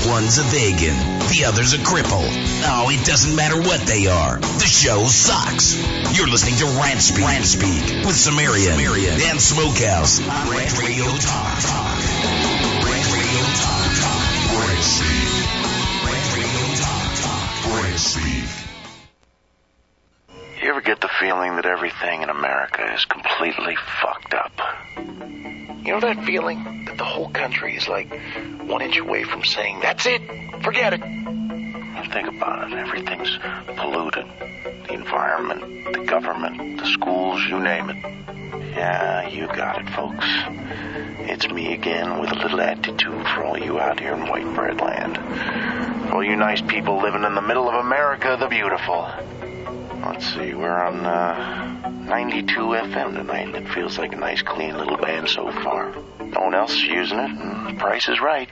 One's a vegan, the other's a cripple. Oh, it doesn't matter what they are. The show sucks. You're listening to Rant Speak with Sumerian and Smokehouse on Rant Radio Talk. Rant Radio Talk. Rant Speak. Rant Radio Talk. Rant Speak. You ever get the feeling that everything in America is completely fucked up? You know that feeling that the whole country is like 1 inch away from saying, that's it, forget it. Think about it, everything's polluted. The environment, the government, the schools, you name it. Yeah, you got it, folks. It's me again with a little attitude for all you out here in white bread land. For all you nice people living in the middle of America the beautiful. Let's see, we're on 92 FM tonight. It feels like a nice, clean little band so far. No one else is using it, and the price is right.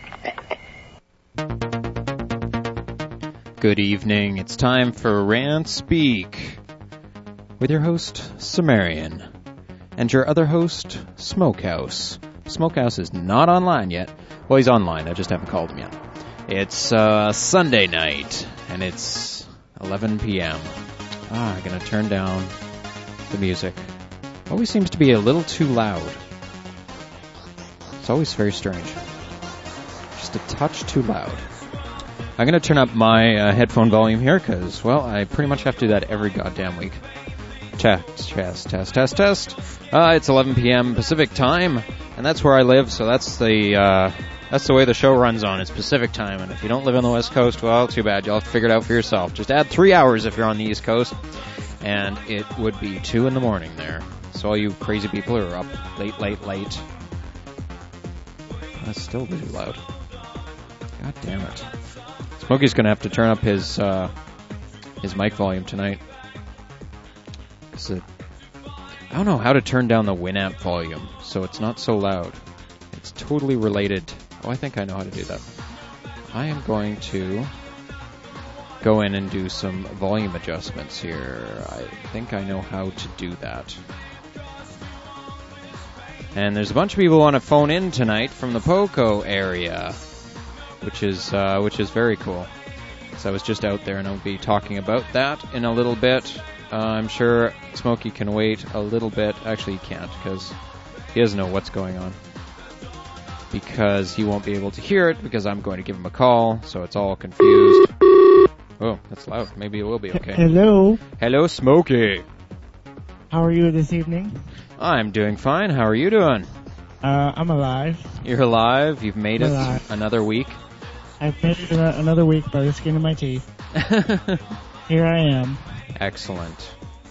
Good evening. It's time for Rant Speak with your host, Sumerian, and your other host, Smokehouse. Smokehouse is not online yet. Well, he's online. I just haven't called him yet. It's Sunday night, and it's 11 p.m. I'm going to turn down the music. Always seems to be a little too loud. It's always very strange. Just a touch too loud. I'm going to turn up my headphone volume here because, well, I pretty much have to do that every goddamn week. Test. It's 11 p.m. Pacific time, and that's where I live, so that's the way the show runs on. It's Pacific time, and if you don't live on the West Coast, well, too bad. You'll have to figure it out for yourself. Just add 3 hours if you're on the East Coast, and it would be 2 in the morning there. So all you crazy people who are up late. That's still too loud. God damn it. Smokey's going to have to turn up his mic volume tonight. I don't know how to turn down the Winamp volume so it's not so loud. It's totally related. Oh, I think I know how to do that. I am going to go in and do some volume adjustments here. I think I know how to do that. And there's a bunch of people who want to phone in tonight from the Poco area, which is very cool. So I was just out there, and I'll be talking about that in a little bit. I'm sure Smokey can wait a little bit. Actually, he can't, because he doesn't know what's going on. Because he won't be able to hear it, because I'm going to give him a call, so it's all confused. Oh, that's loud. Maybe it will be okay. Hello. Hello, Smokey. How are you this evening? I'm doing fine. How are you doing? I'm alive. You're alive? You've made it alive. Another week? I've made it another week by the skin of my teeth. Here I am. Excellent.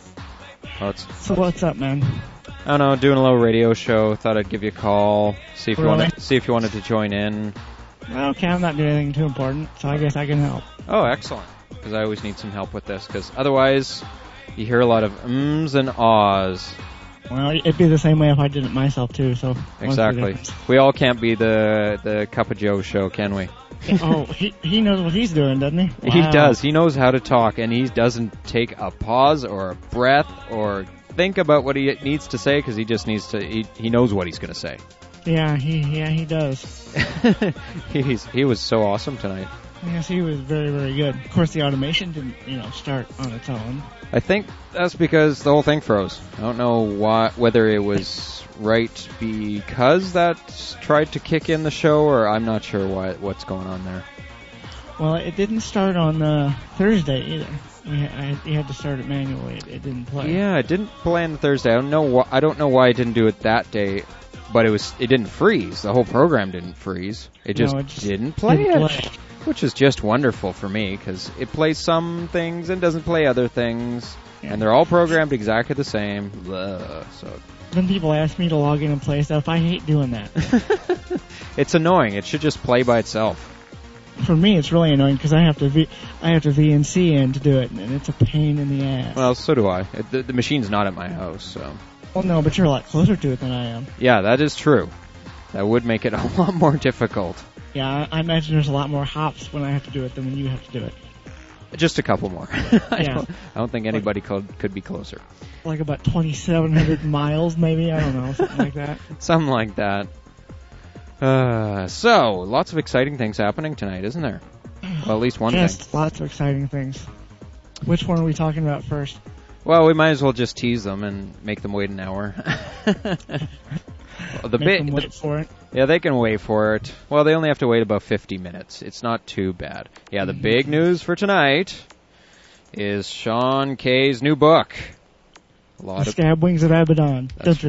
So what's up, man? I don't know, doing a little radio show. Thought I'd give you a call, see if you wanted to join in. Okay, I'm not doing anything too important, so I guess I can help. Oh, excellent. Because I always need some help with this, because otherwise you hear a lot of ums and ahs. Well, it'd be the same way if I did it myself, too, so... Exactly. We all can't be the Cup of Joe show, can we? Oh, he knows what he's doing, doesn't he? Wow. He does. He knows how to talk, and he doesn't take a pause or a breath or think about what he needs to say, because he just needs to... He knows what he's going to say. Yeah, he does. He was so awesome tonight. Yes, he was very, very good. Of course, the automation didn't, start on its own. I think that's because the whole thing froze. I don't know whether it was right because that tried to kick in the show, or I'm not sure what's going on there. Well, it didn't start on Thursday either. You had to start it manually. It didn't play. Yeah, it didn't play on Thursday. I don't know why it didn't do it that day, but it didn't freeze. The whole program didn't freeze. It just didn't play it. Which is just wonderful for me, because it plays some things and doesn't play other things, and they're all programmed exactly the same. So when people ask me to log in and play stuff, I hate doing that. It's annoying. It should just play by itself. For me, it's really annoying because I have to VNC in to do it, and it's a pain in the ass. Well, so do I. The machine's not at my house, so. Well, no, but you're a lot closer to it than I am. Yeah, that is true. That would make it a lot more difficult. Yeah, I imagine there's a lot more hops when I have to do it than when you have to do it. Just a couple more. I don't think anybody could be closer. Like about 2,700 miles, maybe? I don't know, something like that. Something like that. So, lots of exciting things happening tonight, isn't there? Well, at least one Yes, thing. lots of exciting things. Which one are we talking about first? Well, we might as well just tease them and make them wait an hour. Make them wait for it. Yeah, they can wait for it. Well, they only have to wait about 50 minutes. It's not too bad. Yeah, the big news for tonight is Sean Kay's new book. The Scab Wings of Abaddon.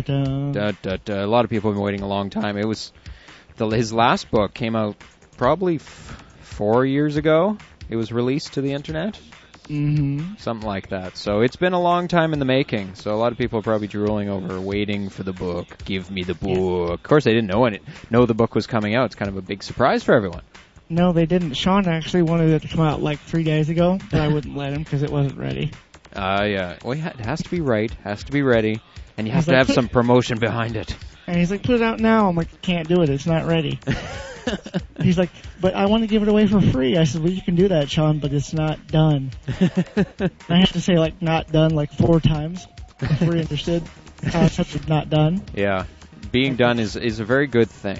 A lot of people have been waiting a long time. It was his last book came out probably 4 years ago. It was released to the internet. Mm-hmm. Something like that. So it's been a long time in the making. So a lot of people are probably drooling over, waiting for the book. Give me the book. Yeah. Of course, they didn't know the book was coming out. It's kind of a big surprise for everyone. No, they didn't. Sean actually wanted it to come out like 3 days ago, but I wouldn't let him because it wasn't ready. Yeah. Well, it has to be right. Has to be ready. And you have to have some promotion behind it. And he's like, put it out now. I'm like, can't do it. It's not ready. He's like, but I want to give it away for free. I said, well, you can do that, Sean, but it's not done. I have to say, like, not done, like 4 times before you're interested. Something not done. Yeah. Being done is a very good thing.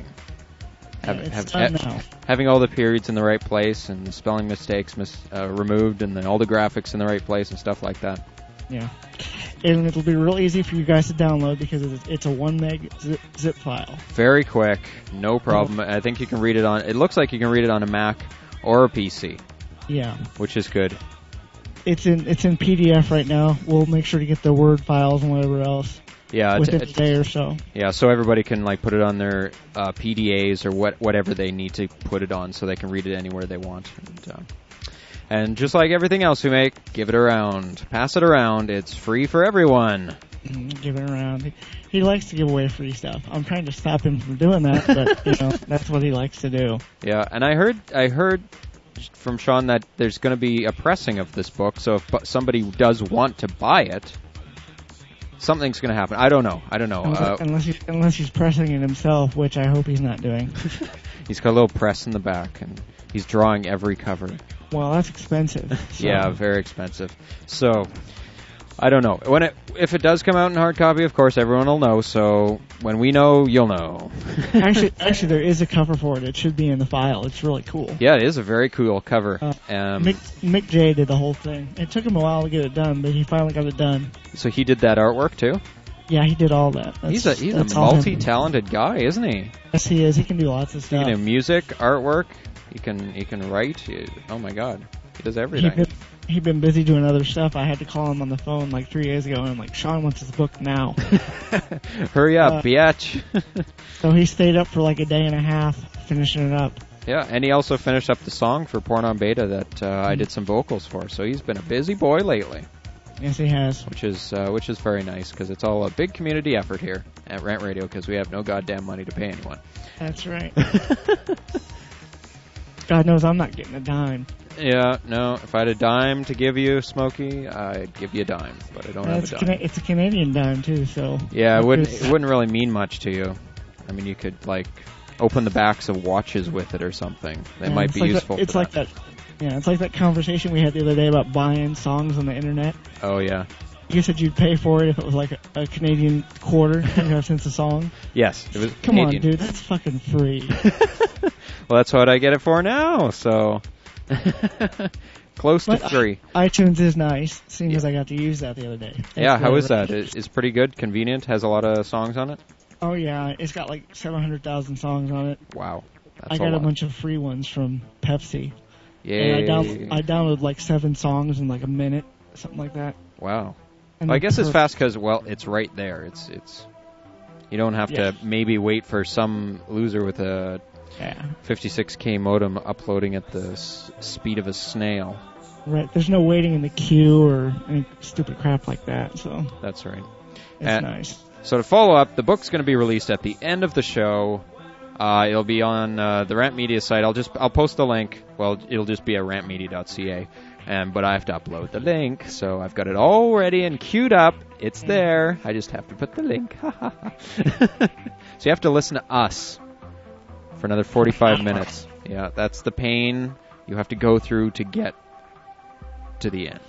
Now. Having all the periods in the right place and the spelling mistakes removed and then all the graphics in the right place and stuff like that. Yeah. And it'll be real easy for you guys to download because it's a 1 meg zip file. Very quick, no problem. I think you can read it it looks like you can read it on a Mac or a PC. Yeah. Which is good. It's in PDF right now. We'll make sure to get the Word files and whatever else. Yeah, within a day or so. Yeah, so everybody can put it on their PDAs or whatever they need to put it on, so they can read it anywhere they want. And just like everything else we make, give it around, pass it around. It's free for everyone. Give it around. He likes to give away free stuff. I'm trying to stop him from doing that, but that's what he likes to do. Yeah, and I heard from Sean that there's going to be a pressing of this book. So if somebody does want to buy it, something's going to happen. I don't know. Unless he's pressing it himself, which I hope he's not doing. He's got a little press in the back, and he's drawing every cover. Well, that's expensive. So. Yeah, very expensive. So, I don't know. If it does come out in hard copy, of course, everyone will know. So, when we know, you'll know. Actually, there is a cover for it. It should be in the file. It's really cool. Yeah, it is a very cool cover. Mick J did the whole thing. It took him a while to get it done, but he finally got it done. So he did that artwork too? Yeah, he did all that. He's a multi-talented guy, isn't he? Yes, he is. He can do lots of stuff. He can do music, artwork. He can write. Oh my God, he does everything. He'd been busy doing other stuff. I had to call him on the phone like 3 days ago, and I'm like, Sean wants his book now. Hurry up, biatch. So he stayed up for like a day and a half finishing it up. Yeah, and he also finished up the song for Porn on Beta that I did some vocals for. So he's been a busy boy lately. Yes, he has. Which is very nice because it's all a big community effort here at Rant Radio because we have no goddamn money to pay anyone. That's right. God knows I'm not getting a dime. Yeah, no. If I had a dime to give you, Smokey, I'd give you a dime, but I don't have a dime. It's a Canadian dime too, so. Yeah, it wouldn't really mean much to you. I mean, you could open the backs of watches with it or something. They might be useful. It's like that. Yeah, it's like that conversation we had the other day about buying songs on the internet. Oh yeah. You said you'd pay for it if it was like a Canadian quarter, 25 cents a song. Yes, it was. Come Canadian. on, dude, that's fucking free. Well, that's what I get it for now, so close to free. iTunes is nice, seeing as I got to use that the other day. Yeah, how is that? It's pretty good, convenient, has a lot of songs on it? Oh yeah, it's got like 700,000 songs on it. Wow, I got a bunch of free ones from Pepsi. Yay. And I downloaded like 7 songs in like a minute, something like that. Wow. Well, I guess it's fast because, well, it's right there. It's you don't have to maybe wait for some loser with a 56K modem uploading at the speed of a snail. Right. There's no waiting in the queue or any stupid crap like that. So that's right. It's nice. So to follow up, the book's going to be released at the end of the show. It'll be on the Rant Media site. I'll post the link. Well, it'll just be at rantmedia.ca. But I have to upload the link, so I've got it all ready and queued up. It's there. I just have to put the link. So you have to listen to us for another 45 minutes. Yeah, that's the pain you have to go through to get to the end.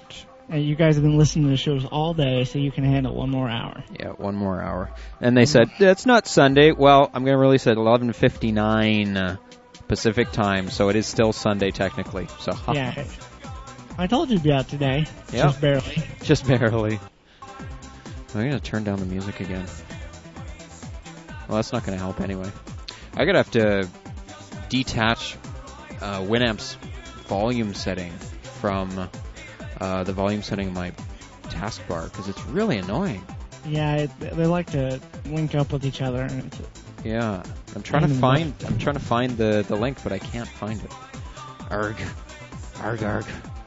And you guys have been listening to the shows all day, so you can handle 1 more hour. Yeah, 1 more hour. And they said, it's not Sunday. Well, I'm going to release at 11:59 Pacific time, so it is still Sunday technically. So Yeah. I told you to be out today. Yeah. Just barely. Just barely. I'm going to turn down the music again. Well, that's not going to help anyway. I'm going to have to detach Winamp's volume setting from the volume setting of my taskbar, because it's really annoying. Yeah, they like to link up with each other. And Yeah, I'm trying to find the link, but I can't find it. Arg. Arg, arg.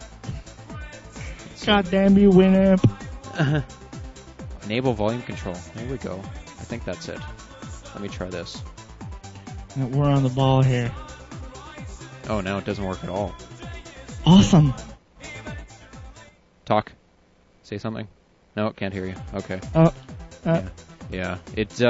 God damn you, Winamp. Enable volume control. There we go. I think that's it. Let me try this. We're on the ball here. Oh, now it doesn't work at all. Awesome. Talk. Say something. No, can't hear you. Okay. Yeah. It's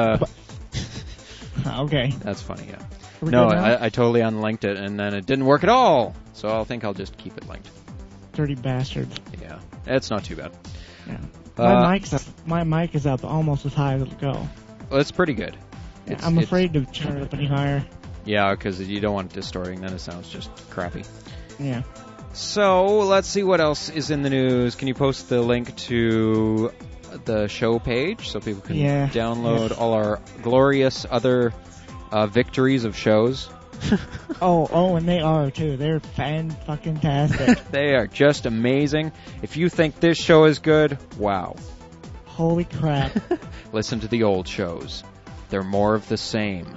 Okay. That's funny. Yeah. Are we No, good now? I totally unlinked it, and then it didn't work at all. So I think I'll just keep it linked. Dirty bastards. Yeah, it's not too bad. Yeah. Uh, My mic is up almost as high as it'll go. Well, it's pretty good. I'm afraid to turn it up any higher. Yeah, because you don't want it distorting, then it sounds just crappy. Yeah. So, let's see what else is in the news. Can you post the link to the show page so people can download all our glorious other victories of shows? Oh, and they are, too. They're fan-fucking-tastic. They are just amazing. If you think this show is good, wow. Holy crap. Listen to the old shows. They're more of the same.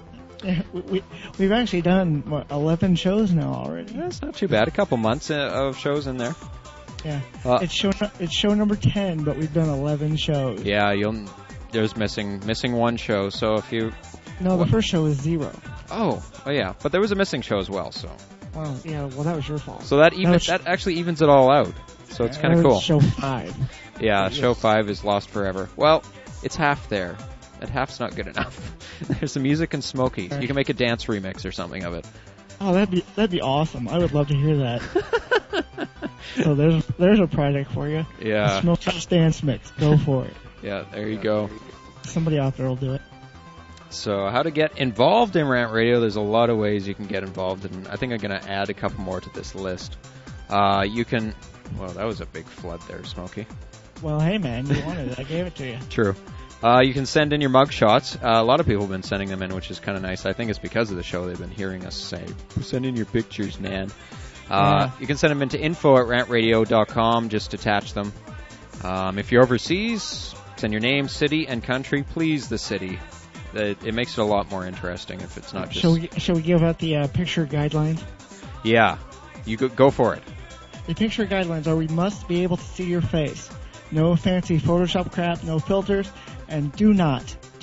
We've actually done, 11 shows now already. That's not too bad. A couple months of shows in there. Yeah. It's show number 10, but we've done 11 shows. Yeah, there's missing one show, so if you... No, the first show was 0. Oh, yeah. But there was a missing show as well, so... Well, yeah, that was your fault. So that actually evens it all out. So it's kind of cool. Show 5. Yeah, show 5 is lost forever. Well, it's half there. That half's not good enough. There's some music and Smokey. You can make a dance remix or something of it. Oh, that'd be awesome. I would love to hear that. So there's a project for you. Yeah. A Smokehouse dance mix. Go for it. Yeah, there you go. Somebody out there will do it. So how to get involved in Rant Radio, there's a lot of ways you can get involved, and I think I'm going to add a couple more to this list. You can... Well, that was a big flood there, Smokey. Well, hey, man, you wanted it. I gave it to you. True. You can send in your mug shots. A lot of people have been sending them in, which is kind of nice. I think it's because of the show they've been hearing us say, send in your pictures, man. You can send them into info@rantradio.com. Just attach them. If you're overseas, send your name, city, and country. Please, the city. It makes it a lot more interesting if it's not just... Shall we give out the picture guidelines? Yeah. You go for it. The picture guidelines are we must be able to see your face. No fancy Photoshop crap, no filters, and do not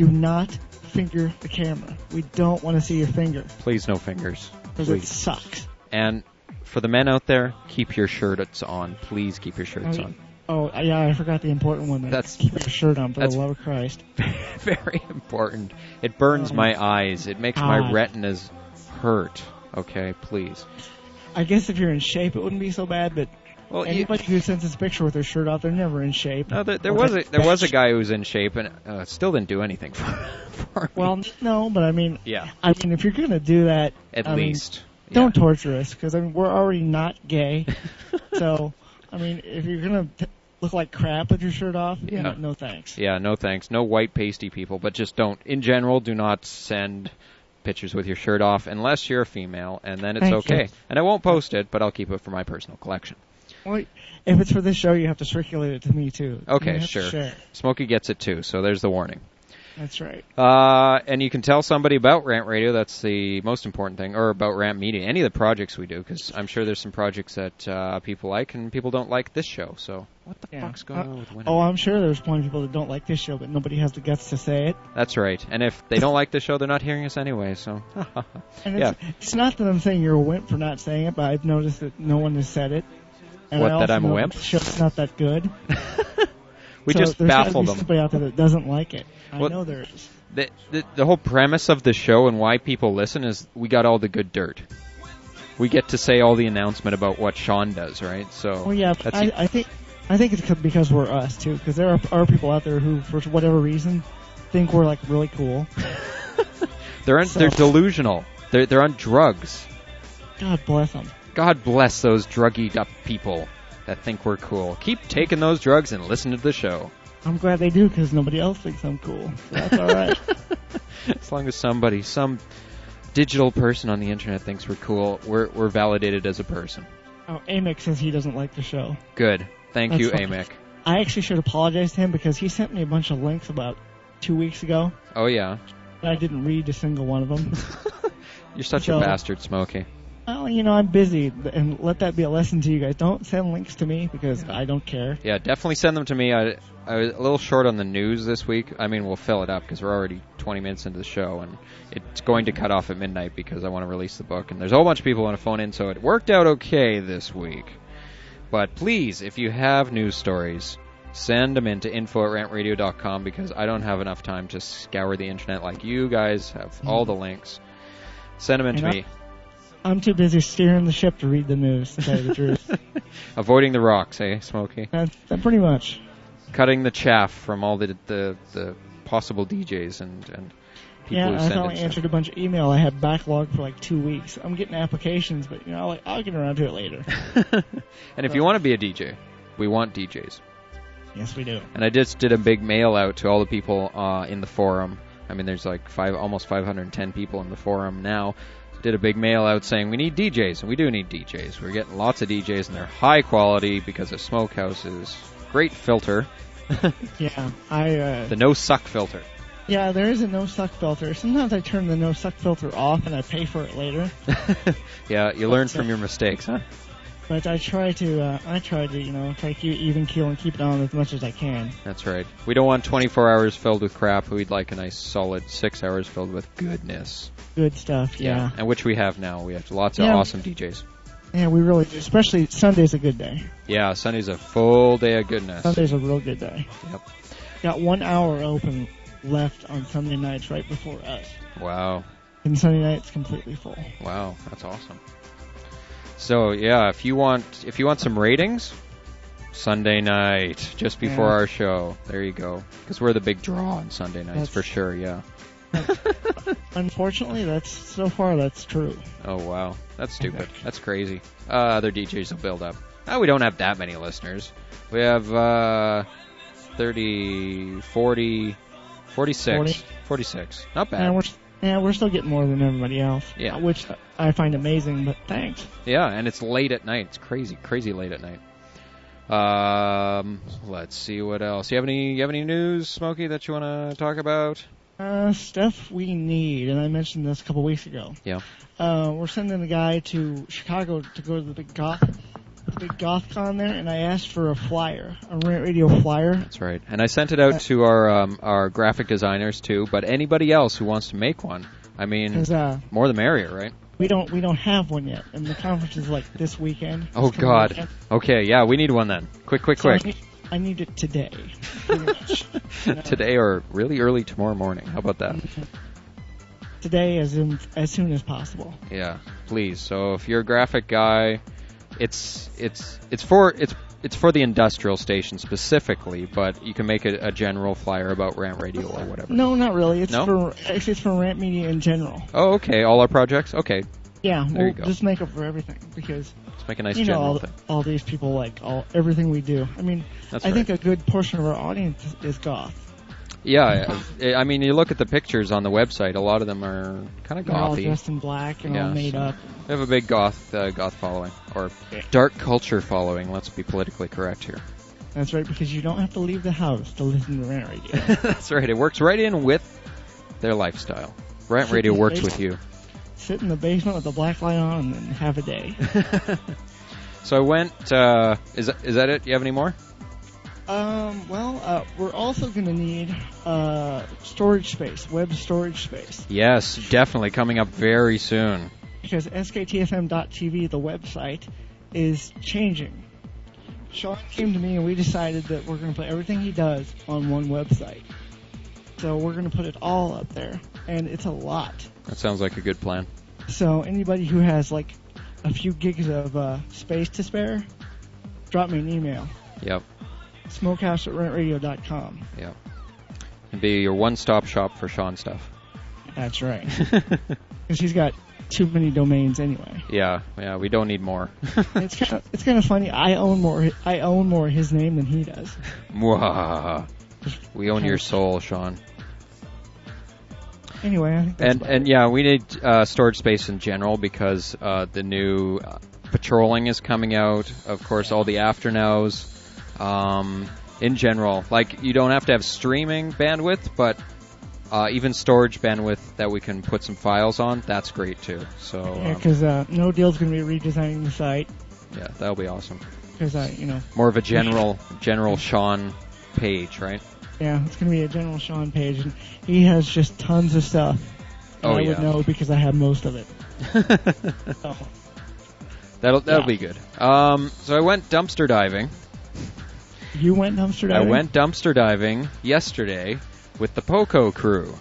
finger the camera. We don't want to see your finger. Please, no fingers. Because it sucks. And for the men out there, keep your shirts on. Please keep your shirts on. Oh, yeah, I forgot the important one there. Keep your shirt on, for the love of Christ. Very important. It burns my eyes. It makes my retinas hurt. Okay, please. I guess if you're in shape, it wouldn't be so bad, but anybody who sends this picture with their shirt off, they're never in shape. No, there was a guy who was in shape and still didn't do anything for me. Well, no, but I mean, yeah. I mean, if you're going to do that, at least. Don't torture us, because I mean, we're already not gay. So, I mean, if you're going to look like crap with your shirt off, no thanks. Yeah, no thanks. No white pasty people, but just don't. In general, do not send pictures with your shirt off unless you're a female, and then it's okay. And I won't post it, but I'll keep it for my personal collection. Well, if it's for this show, you have to circulate it to me, too. Okay, sure. Smokey gets it, too, so there's the warning. That's right. And you can tell somebody about Rant Radio. That's the most important thing. Or about Rant Media. Any of the projects we do, because I'm sure there's some projects that people like and people don't like this show. So what the fuck's going on with Winamp? Oh, I'm sure there's plenty of people that don't like this show, but nobody has the guts to say it. That's right. And if they don't like the show, they're not hearing us anyway. So and it's not that I'm saying you're a wimp for not saying it, but I've noticed that no one has said it. And that I'm a wimp? The show's not that good. We just baffled them. There's somebody out there that doesn't like it. I know there is. The whole premise of the show and why people listen is we got all the good dirt. We get to say all the announcement about what Sean does, right? So. Well, yeah, I think I think it's because we're us, too, because there are people out there who, for whatever reason, think we're, like, really cool. They're delusional. They're on drugs. God bless them. God bless those druggied up people that think we're cool. Keep taking those drugs and listen to the show. I'm glad they do, because nobody else thinks I'm cool. So that's all right. As long as some digital person on the internet thinks we're cool, we're validated as a person. Oh, Amick says he doesn't like the show. Good. Thank you, That's Amick. I actually should apologize to him because he sent me a bunch of links about 2 weeks ago. Oh, yeah. And I didn't read a single one of them. You're such a bastard, Smokey. Well, I'm busy, and let that be a lesson to you guys. Don't send links to me because I don't care. Yeah, definitely send them to me. I was a little short on the news this week. I mean, we'll fill it up because we're already 20 minutes into the show, and it's going to cut off at midnight because I want to release the book. And there's a whole bunch of people who want to phone in, so it worked out okay this week. But please, if you have news stories, send them in to info@rantradio.com because I don't have enough time to scour the internet like you guys have all the links. Send them in to me. I'm too busy steering the ship to read the news, to tell you the truth. Avoiding the rocks, eh, Smokey? That's pretty much. Cutting the chaff from all the possible DJs and people who send I finally in answered a bunch of email. I had backlog for like 2 weeks. I'm getting applications, but I'll get around to it later. And if you want to be a DJ, we want DJs. Yes, we do. And I just did a big mail out to all the people in the forum. I mean, there's like almost 510 people in the forum now. Did a big mail out saying we need DJs, and we do need DJs. We're getting lots of DJs, and they're high quality because of Smokehouse's great filter. Yeah, the no suck filter. Yeah, there is a no suck filter. Sometimes I turn the no suck filter off, and I pay for it later. Yeah, you learn from your mistakes, huh? But I try to keep it even keel and keep it on as much as I can. That's right. We don't want 24 hours filled with crap. We'd like a nice solid 6 hours filled with goodness. Good stuff, yeah. And which we have now. We have lots of awesome DJs. Yeah, we really do. Especially Sunday's a good day. Yeah, Sunday's a full day of goodness. Sunday's a real good day. Yep. Got 1 hour open left on Sunday nights right before us. Wow. And Sunday night's completely full. Wow, that's awesome. So yeah, if you want some ratings, Sunday night just before our show. There you go. Because we're the big draw on Sunday nights for sure. Yeah. Unfortunately, that's true. Oh wow, that's stupid. That's crazy. Other DJs will build up. We don't have that many listeners. We have 30, 40, 46. 46. Not bad. We're still getting more than everybody else. Yeah. Which I find amazing, but thanks. Yeah, and it's late at night. It's crazy late at night. Let's see what else. You have any news, Smokey, that you want to talk about? Stuff we need, and I mentioned this a couple weeks ago. Yeah. We're sending a guy to Chicago to go to the big GothCon there, and I asked for a flyer, a Rant Radio flyer. That's right. And I sent it out to our graphic designers too, but anybody else who wants to make one, I mean, more the merrier, right? We don't have one yet, and the conference is like this weekend. Oh God. Weekend. Okay, yeah, we need one then. Quick. I need it today. Pretty much. Today or really early tomorrow morning. How about that? Today, as soon as possible. Yeah, please. So if you're a graphic guy, it's for the industrial station specifically, but you can make a general flyer about Rant Radio or whatever. No, not really. It's for Rant Media in general. Oh, okay. All our projects. Okay. Yeah, there you go. Just make up for everything because let's make a nice general thing. All these people like everything we do. I mean, I think a good portion of our audience is goth. Yeah, I mean, you look at the pictures on the website. A lot of them are kind of gothy. They're all dressed in black and all made up. We have a big goth following, or dark culture following. Let's be politically correct here. That's right, because you don't have to leave the house to listen to Rant Radio. That's right. It works right in with their lifestyle. Rant Radio works with you. Sit in the basement with the black light on and have a day. So I went. Is that it? You have any more? We're also going to need storage space, web storage space. Yes, definitely coming up very soon. Because SKTFM.TV, the website, is changing. Sean came to me and we decided that we're going to put everything he does on one website. So we're going to put it all up there, and it's a lot. That sounds like a good plan. So anybody who has like a few gigs of space to spare, drop me an email. Yep. Smokehouse at rentradio.com. Yeah. And be your one-stop shop for Sean stuff. That's right. Because he's got too many domains anyway. Yeah, we don't need more. It's kind of funny. I own more of his name than he does. Mwah. We own your soul, Sean. Anyway, I think that's and yeah, we need storage space in general because the new patrolling is coming out. Of course, all the afternows. In general, like you don't have to have streaming bandwidth, but even storage bandwidth that we can put some files on, that's great too. So yeah, because No Deal's going to be redesigning the site. Yeah, that'll be awesome. Because more of a general Sean page, right? Yeah, it's going to be a general Sean page, and he has just tons of stuff. And I would know because I have most of it. So. That'll be good. So I went dumpster diving. You went dumpster diving? I went dumpster diving yesterday with the POCO crew.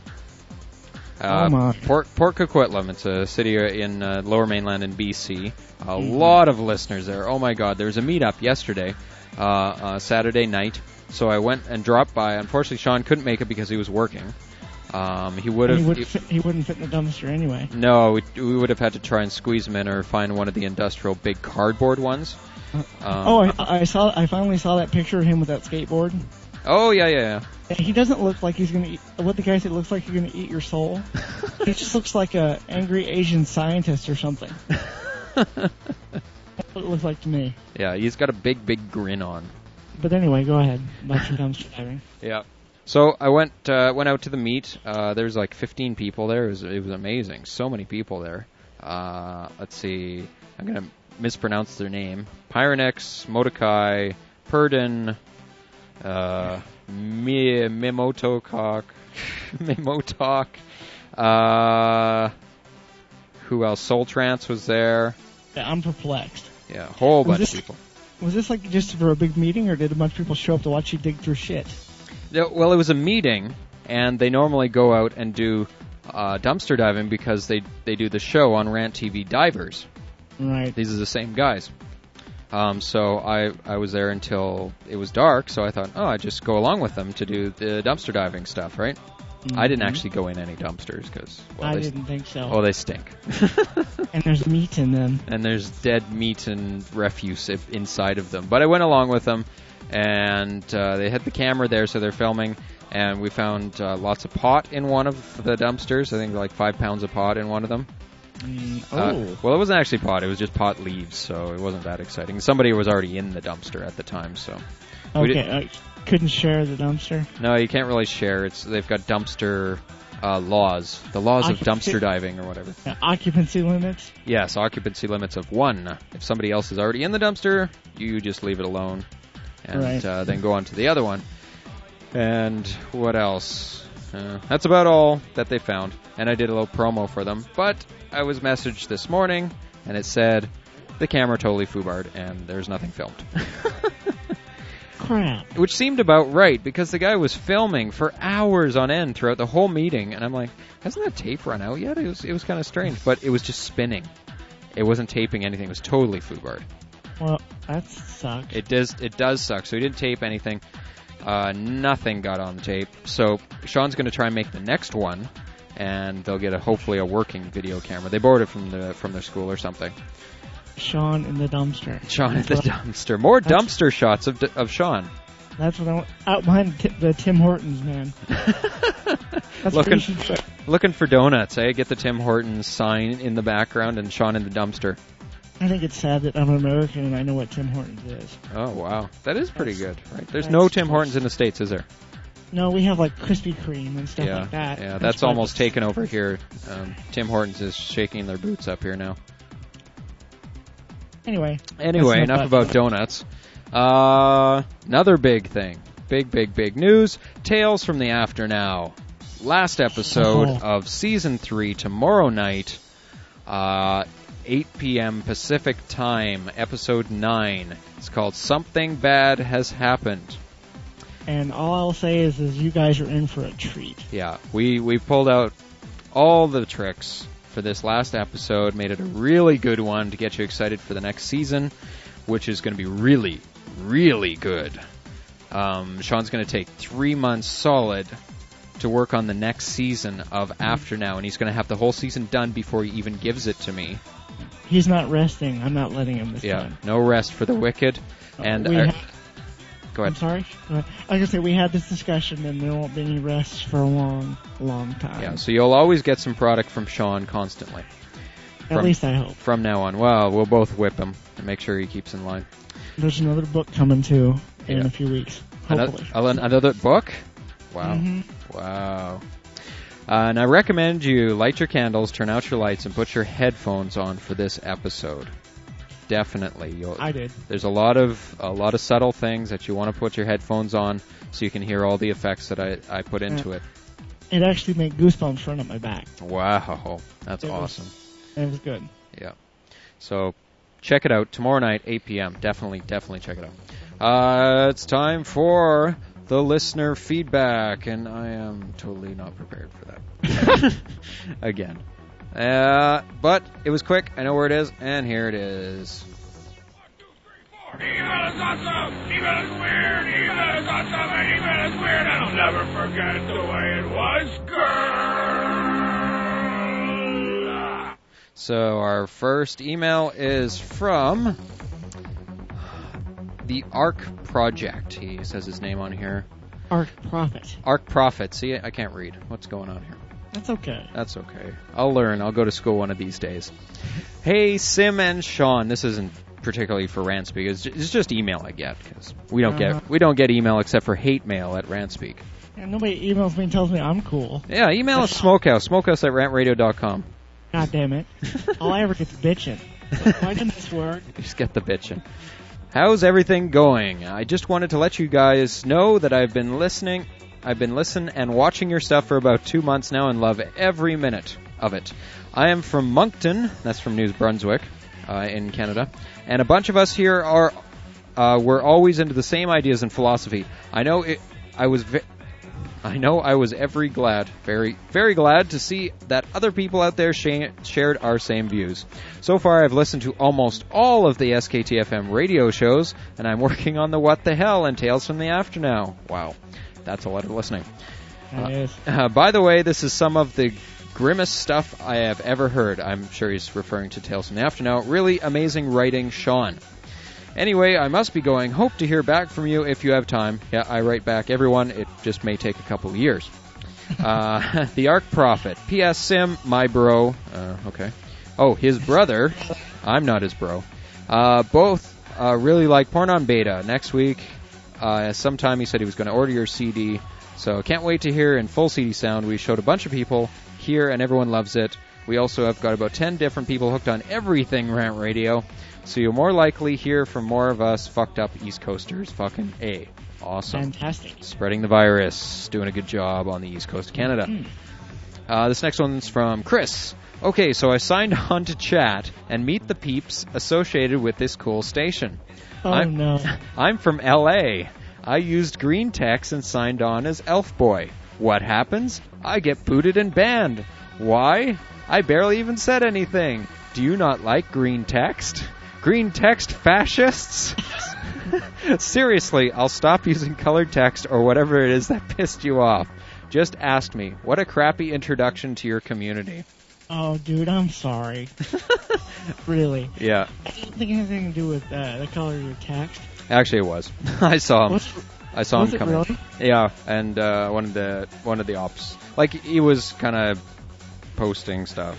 Port Coquitlam. It's a city in Lower Mainland in BC. A lot of listeners there. Oh my God! There was a meetup yesterday, Saturday night. So I went and dropped by. Unfortunately, Sean couldn't make it because he was working. He would have. He wouldn't fit in the dumpster anyway. No, we would have had to try and squeeze him in or find one of the industrial big cardboard ones. I finally saw that picture of him with that skateboard. Oh yeah. He doesn't look like he's gonna eat. What the guy said, looks like you're gonna eat your soul. He just looks like a angry Asian scientist or something. That's what it looks like to me. Yeah, he's got a big grin on. But anyway, go ahead. About your dumpster diving. Yeah. So I went out to the meet. There's like 15 people there. It was amazing. So many people there. Let's see. I'm gonna mispronounce their name. Pyrenex, Mordecai, Purdon, Mimotok, who else? Soul Trance was there. Yeah, I'm perplexed. Yeah, a whole bunch of people. Was this like just for a big meeting, or did a bunch of people show up to watch you dig through shit? Well, it was a meeting, and they normally go out and do dumpster diving because they do the show on Rant TV Divers. Right. These are the same guys. So I was there until it was dark, so I thought, I'd just go along with them to do the dumpster diving stuff, right? Mm-hmm. I didn't actually go in any dumpsters because I didn't think so. Oh, they stink. And there's meat in them. And there's dead meat and refuse inside of them. But I went along with them, and they had the camera there, so they're filming. And we found lots of pot in one of the dumpsters. I think like 5 pounds of pot in one of them. Well, it wasn't actually pot. It was just pot leaves, so it wasn't that exciting. Somebody was already in the dumpster at the time, so... Okay, couldn't share the dumpster? No, you can't really share. They've got dumpster laws. The laws of dumpster diving or whatever. Occupancy limits? Yes, occupancy limits of 1. If somebody else is already in the dumpster, you just leave it alone and then go on to the other one. And what else? That's about all that they found. And I did a little promo for them. But I was messaged this morning, and it said, the camera totally foobarred, and there's nothing filmed. Crap. Which seemed about right, because the guy was filming for hours on end throughout the whole meeting, and I'm like, hasn't that tape run out yet? It was kind of strange, but it was just spinning. It wasn't taping anything. It was totally foobarred. Well, that sucks. It does suck. So he didn't tape anything. Nothing got on the tape. So Sean's going to try and make the next one, and they'll get hopefully a working video camera. They borrowed it from their school or something. Sean in the dumpster. Sean in the dumpster. More dumpster shots of Sean. That's what I want. Out behind the Tim Hortons, man. That's looking for donuts, eh? Get the Tim Hortons sign in the background and Sean in the dumpster. I think it's sad that I'm American and I know what Tim Hortons is. Oh, wow. That is pretty good, right? There's no Tim Hortons in the States, is there? No, we have like Krispy Kreme and stuff like that. Yeah, that's almost taken over here. Tim Hortons is shaking their boots up here now. Anyway, enough about donuts. Another big thing. Big news. Tales from the After Now. Last episode of Season 3 tomorrow night, 8 p.m. Pacific Time, Episode 9. It's called Something Bad Has Happened. And all I'll say is you guys are in for a treat. Yeah, we pulled out all the tricks for this last episode, made it a really good one to get you excited for the next season, which is going to be really, really good. Sean's going to take 3 months solid to work on the next season of After Now, and he's going to have the whole season done before he even gives it to me. He's not resting. I'm not letting him this time. No rest for the wicked. And go ahead. I'm sorry? I was going to say, we had this discussion, and there won't be any rest for a long, long time. Yeah, so you'll always get some product from Sean constantly. At least I hope. From now on. Well, we'll both whip him and make sure he keeps in line. There's another book coming, too, in a few weeks. Hopefully. Another book? Wow. Mm-hmm. Wow. And I recommend you light your candles, turn out your lights, and put your headphones on for this episode. Definitely. I did. There's a lot of subtle things that you want to put your headphones on so you can hear all the effects that I put into it. It actually made goosebumps run up my back. Wow. That's awesome. It was good. Yeah. So check it out tomorrow night, 8 p.m. Definitely check it out. It's time for the listener feedback, and I am totally not prepared for that. Again. But it was quick. I know where it is, and here it is. 1, 2, 3, 4. Email is awesome. Email is weird. Email is awesome. And email is weird. And I'll never forget the way it was. Girl. So our first email is from the Arc Project. He says his name on here. Arc Prophet. Arc Prophet. See, I can't read. What's going on here? That's okay. That's okay. I'll learn. I'll go to school one of these days. Hey, Sim and Sean. This isn't particularly for Rantspeak. It's just email I get, because we don't get email except for hate mail at Rantspeak. And nobody emails me and tells me I'm cool. Yeah, email us Smokehouse at rantradio.com. God damn it. All I ever get is bitching. Why didn't this work? Just get the bitching. How's everything going? I just wanted to let you guys know that I've been listening and watching your stuff for about 2 months now and love every minute of it. I am from Moncton, that's from New Brunswick, in Canada, and a bunch of us here were always into the same ideas and philosophy. I know I was very glad to see that other people out there shared our same views. So far, I've listened to almost all of the SKTFM radio shows, and I'm working on the What the Hell and Tales from the After Now. Wow, that's a lot of listening. That is. By the way, this is some of the grimmest stuff I have ever heard. I'm sure he's referring to Tales from the After Now. Really amazing writing, Sean. Anyway, I must be going. Hope to hear back from you if you have time. Yeah, I write back everyone. It just may take a couple of years. The Arc Prophet. P.S. Sim, my bro. Okay. Oh, his brother. I'm not his bro. Both really like Porn on Beta. Next week, sometime he said he was going to order your CD. So can't wait to hear in full CD sound. We showed a bunch of people here, and everyone loves it. We also have got about 10 different people hooked on everything Rant Radio. So you'll more likely hear from more of us fucked up East Coasters. Fucking A. Awesome. Fantastic. Spreading the virus. Doing a good job on the East Coast of Canada. This next one's from Chris. Okay, so I signed on to chat and meet the peeps associated with this cool station. No. I'm from L.A. I used green text and signed on as Elf Boy. What happens? I get booted and banned. Why? I barely even said anything. Do you not like green text? Green text fascists? Seriously, I'll stop using colored text or whatever it is that pissed you off. Just ask me. What a crappy introduction to your community. Oh, dude, I'm sorry. Really. Yeah. I don't think it has anything to do with the color of your text. Actually, it was. I saw him. I saw him coming. Really? Yeah, and one of the ops, like, he was kind of posting stuff,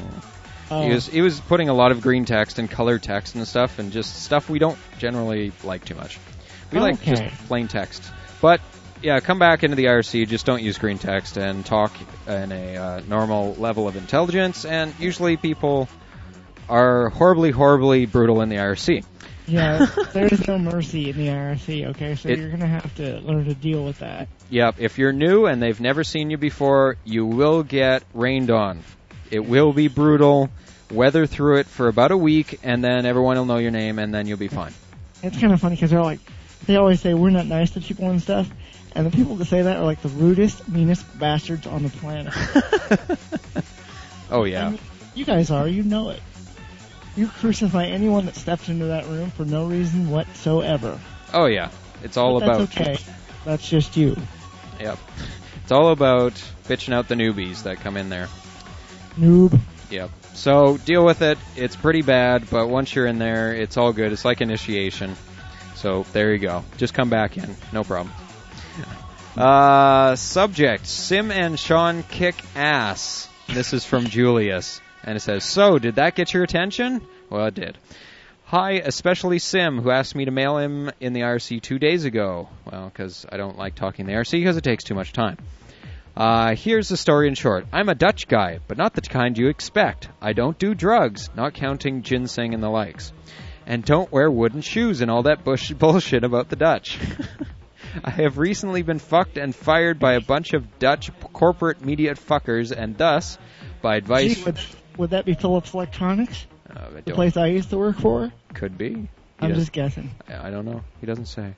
and he was putting a lot of green text and colored text and stuff, and just stuff we don't generally like too much. We like just plain text. But yeah, come back into the IRC. Just don't use green text and talk in a normal level of intelligence. And usually people are horribly brutal in the IRC. Yeah, there is no mercy in the IRC, okay? So you're going to have to learn to deal with that. Yep, if you're new and they've never seen you before, you will get rained on. It will be brutal. Weather through it for about a week, and then everyone will know your name, and then you'll be fine. It's kind of funny, because they always say we're not nice to people and stuff, and the people that say that are like the rudest, meanest bastards on the planet. Oh, yeah. And you guys are, you know it. You crucify anyone that steps into that room for no reason whatsoever. Oh, yeah. It's all But about... That's okay. That's just you. Yep. It's all about bitching out the newbies that come in there. Noob. Yep. So deal with it. It's pretty bad, but once you're in there, it's all good. It's like initiation. So there you go. Just come back in. No problem. Subject, Sim and Sean kick ass. This is from Julius. And it says, so, did that get your attention? Well, it did. Hi, especially Sim, who asked me to mail him in the IRC 2 days ago. Well, because I don't like talking the IRC because it takes too much time. Here's the story in short. I'm a Dutch guy, but not the kind you expect. I don't do drugs, not counting ginseng and the likes. And don't wear wooden shoes and all that bullshit about the Dutch. I have recently been fucked and fired by a bunch of Dutch corporate media fuckers, and thus, by advice... Gee, would that be Philips Electronics? I The place I used to work for? Could be. I'm just guessing. I don't know. He doesn't say.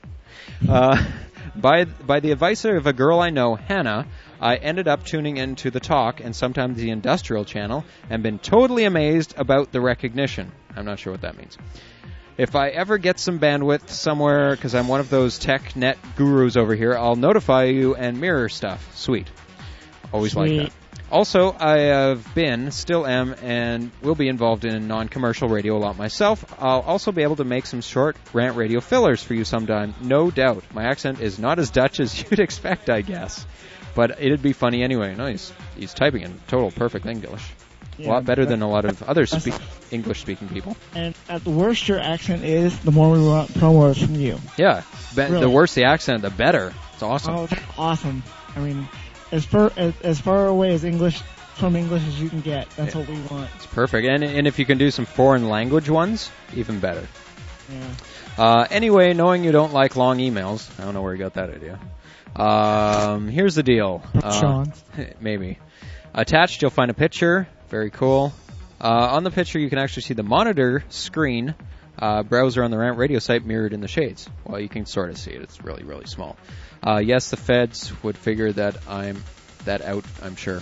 By the advice of a girl I know, Hannah, I ended up tuning into the Talk and sometimes the Industrial Channel and been totally amazed about the recognition. I'm not sure what that means. If I ever get some bandwidth somewhere, because I'm one of those tech net gurus over here, I'll notify you and mirror stuff. Sweet. Always Sweet. like that. Also, I have been, still am, and will be involved in non-commercial radio a lot myself. I'll also be able to make some short rant radio fillers for you sometime, no doubt. My accent is not as Dutch as you'd expect, I guess. But it'd be funny anyway. No, he's typing in total perfect English. A lot better than a lot of other English-speaking people. And at the worst your accent is, the more we want promos from you. Yeah. Really? The worse the accent, the better. It's awesome. Oh, that's awesome. I mean, as far away as English as you can get. That's what we want. It's perfect. And if you can do some foreign language ones, even better. Yeah. Anyway, knowing you don't like long emails, I don't know where you got that idea. Here's the deal. Sean. Maybe. Attached, you'll find a picture. Very cool. On the picture, you can actually see the monitor screen browser on the Rant Radio site mirrored in the shades. Well, you can sort of see it. It's really, really small. Yes, the feds would figure that out, I'm sure.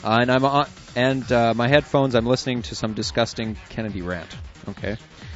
And my headphones, I'm listening to some disgusting Kennedy rant. Okay.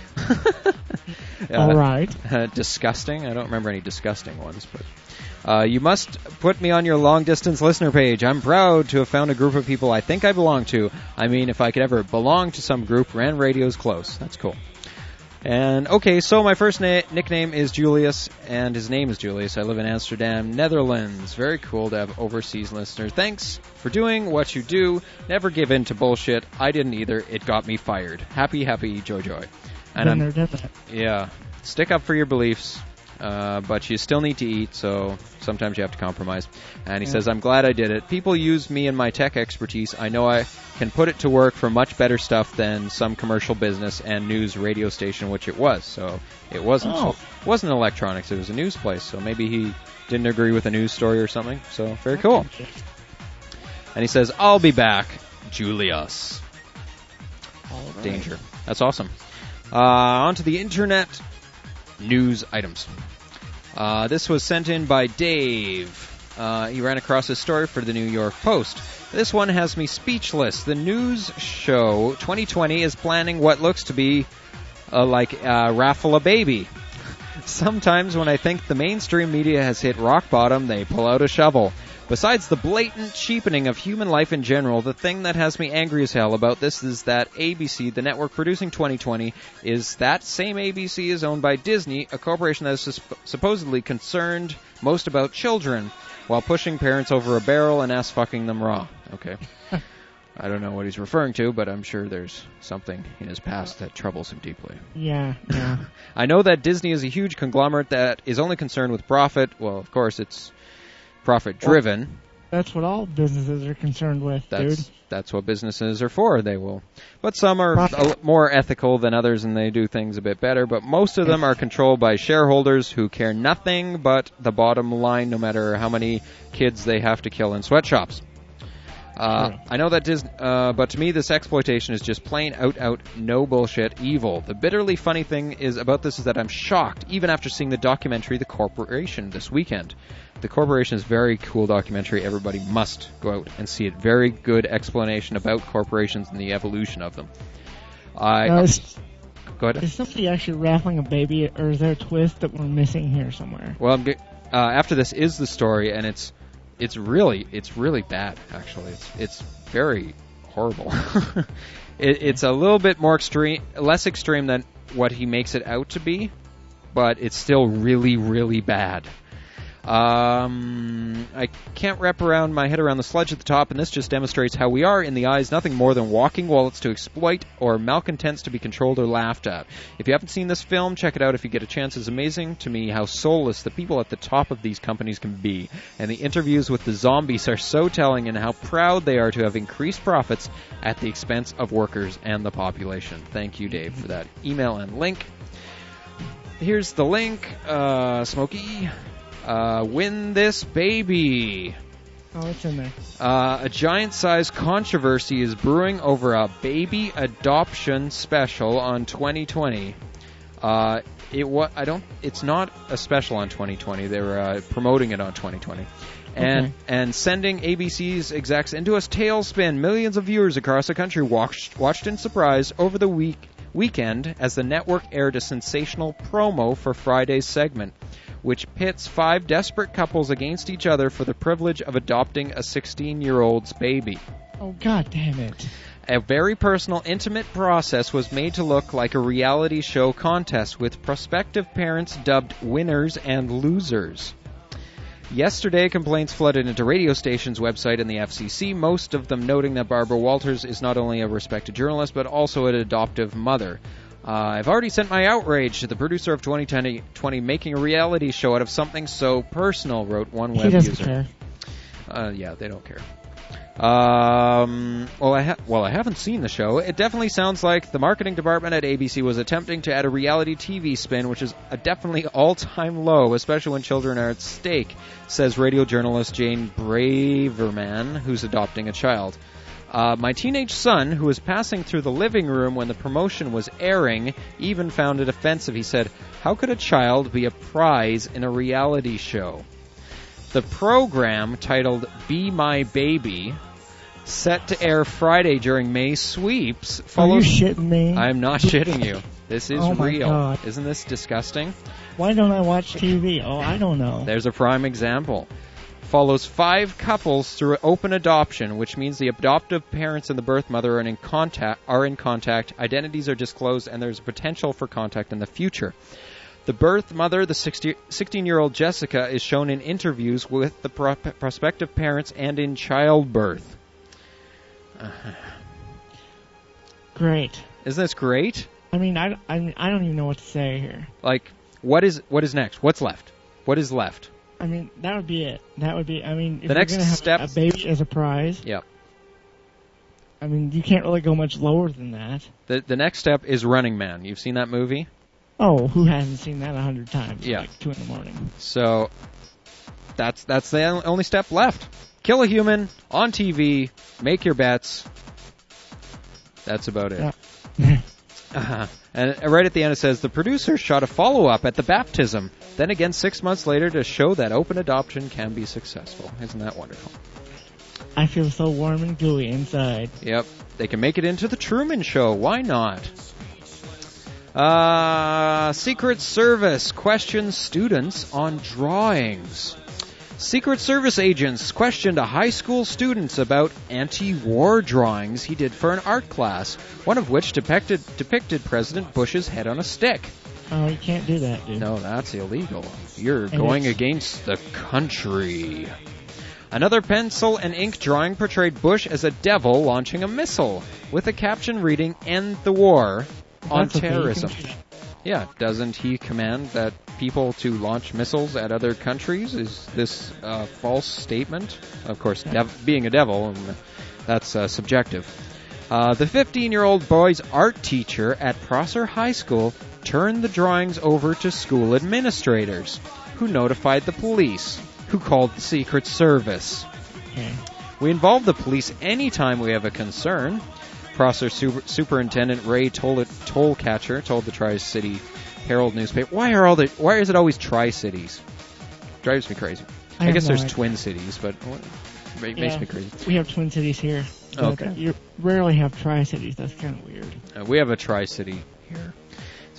All right. Disgusting? I don't remember any disgusting ones, but... you must put me on your long-distance listener page. I'm proud to have found a group of people I think I belong to. I mean, if I could ever belong to some group, Rand Radio's close. That's cool. And, okay, so my first nickname is Julius, and his name is Julius. I live in Amsterdam, Netherlands. Very cool to have overseas listeners. Thanks for doing what you do. Never give in to bullshit. I didn't either. It got me fired. Happy, Joy. And yeah, stick up for your beliefs. But you still need to eat, so sometimes you have to compromise. And he says, I'm glad I did it. People use me and my tech expertise. I know I can put it to work for much better stuff than some commercial business and news radio station, which it was. So it wasn't electronics. It was a news place. So maybe he didn't agree with a news story or something. So very cool. And he says, I'll be back, Julius. Right. Danger. That's awesome. On to the internet news items. This was sent in by Dave. He ran across this story for the New York Post. This one has me speechless. The news show 2020 is planning what looks to be raffle a baby. Sometimes when I think the mainstream media has hit rock bottom, they pull out a shovel. Besides the blatant cheapening of human life in general, the thing that has me angry as hell about this is that ABC, the network producing 2020, is that same ABC is owned by Disney, a corporation that is supposedly concerned most about children, while pushing parents over a barrel and ass-fucking them raw. Okay. I don't know what he's referring to, but I'm sure there's something in his past that troubles him deeply. Yeah. I know that Disney is a huge conglomerate that is only concerned with profit. Well, of course, it's profit-driven. That's what all businesses are concerned with, dude. That's what businesses are for. But some are more ethical than others, and they do things a bit better. But most of them are controlled by shareholders who care nothing but the bottom line, no matter how many kids they have to kill in sweatshops. I know that Disney, but to me this exploitation is just plain out, no bullshit evil. The bitterly funny thing about this is that I'm shocked, even after seeing the documentary The Corporation this weekend. The Corporation is a very cool documentary. Everybody must go out and see it. Very good explanation about corporations and the evolution of them. Go Go ahead. Is somebody actually raffling a baby, or is there a twist that we're missing here somewhere? Well, after this is the story, and it's really bad. Actually, it's very horrible. It's a little bit more less extreme than what he makes it out to be, but it's still really, really bad. I can't wrap my head around the sludge at the top, and this just demonstrates how we are, in the eyes, nothing more than walking wallets to exploit or malcontents to be controlled or laughed at. If you haven't seen this film, check it out if you get a chance. It's amazing to me how soulless the people at the top of these companies can be, and the interviews with the zombies are so telling in how proud they are to have increased profits at the expense of workers and the population. Thank you, Dave, for that email and link. Here's the link, Smokey. Win this baby. Oh, it's in there. A giant-sized controversy is brewing over a baby adoption special on 2020. It's not a special on 2020. They were promoting it on 2020. And sending ABC's execs into a tailspin. Millions of viewers across the country watched in surprise over the weekend as the network aired a sensational promo for Friday's segment, which pits 5 desperate couples against each other for the privilege of adopting a 16-year-old's baby. Oh, God damn it. A very personal, intimate process was made to look like a reality show contest, with prospective parents dubbed winners and losers. Yesterday, complaints flooded into radio stations' website and the FCC, most of them noting that Barbara Walters is not only a respected journalist, but also an adoptive mother. I've already sent my outrage to the producer of 2020 making a reality show out of something so personal, wrote one web user. He doesn't care. Yeah, they don't care. Well, I haven't seen the show. It definitely sounds like the marketing department at ABC was attempting to add a reality TV spin, which is a definitely all-time low, especially when children are at stake, says radio journalist Jane Braverman, who's adopting a child. My teenage son, who was passing through the living room when the promotion was airing, even found it offensive. He said, "How could a child be a prize in a reality show?" The program, titled Be My Baby, set to air Friday during May sweeps, follows... Are you shitting me? I'm not shitting you. This is Oh my real. God. Isn't this disgusting? Why don't I watch TV? Oh, I don't know. There's a prime example. Follows 5 couples through open adoption, which means the adoptive parents and the birth mother are in contact, identities are disclosed, and there's potential for contact in the future. The birth mother, the 16-year-old Jessica, is shown in interviews with the prospective parents and in childbirth. Great. Isn't this great? I mean, I don't even know what to say here. Like, what is next? What's left? What is left? I mean, that would be it. That would be, I mean, if The next you're going to step- have a baby as a prize, Yep. I mean, you can't really go much lower than that. The next step is Running Man. You've seen that movie? Oh, who hasn't seen that 100 times? Yeah. Like 2 in the morning. So that's the only step left. Kill a human on TV. Make your bets. That's about it. Yeah. And right at the end it says, the producer shot a follow-up at the baptism, then again 6 months later to show that open adoption can be successful. Isn't that wonderful? I feel so warm and gooey inside. Yep. They can make it into the Truman Show. Why not? Secret Service questions students on drawings. Secret Service agents questioned a high school student about anti-war drawings he did for an art class, one of which depicted President Bush's head on a stick. Oh, you can't do that, dude. No, that's illegal. You're And going it's- against the country. Another pencil and ink drawing portrayed Bush as a devil launching a missile, with a caption reading, "End the war on That's okay, you can terrorism." do that. Yeah, doesn't he command that people to launch missiles at other countries? Is this a false statement? Of course, being a devil, that's subjective. The 15-year-old boy's art teacher at Prosser High School turned the drawings over to school administrators, who notified the police, who called the Secret Service. Okay. We involve the police anytime we have a concern. Prosser Superintendent Ray Tollcatcher told the Tri-City Herald newspaper. Why is it always Tri-Cities? Drives me crazy. I have guess no there's idea. Twin Cities, but it makes Yeah. me crazy. We have Twin Cities here. but Okay. You rarely have Tri-Cities. That's kind of weird. We have a Tri-City here.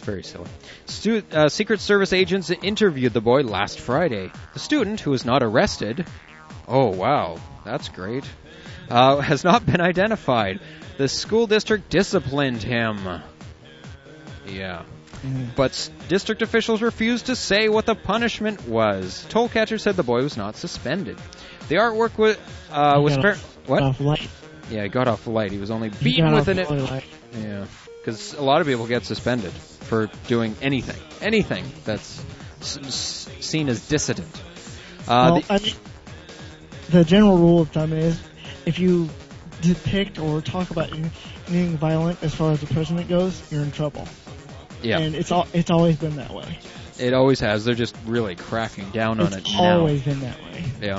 very silly. Secret Service agents interviewed the boy last Friday. The student, who was not arrested, oh wow, that's great, has not been identified. The school district disciplined him. Yeah. But district officials refused to say what the punishment was. Tollcatcher said the boy was not suspended. The artwork was what? Off light. Yeah, he got off light. He was only beaten with an... Yeah, because a lot of people get suspended for doing anything that's seen as dissident. I mean, the general rule of thumb is if you depict or talk about anything violent as far as the president goes, you're in trouble. Yeah. And it's always been that way. It always has. They're just really cracking down on it now. It's always been that way. Yeah.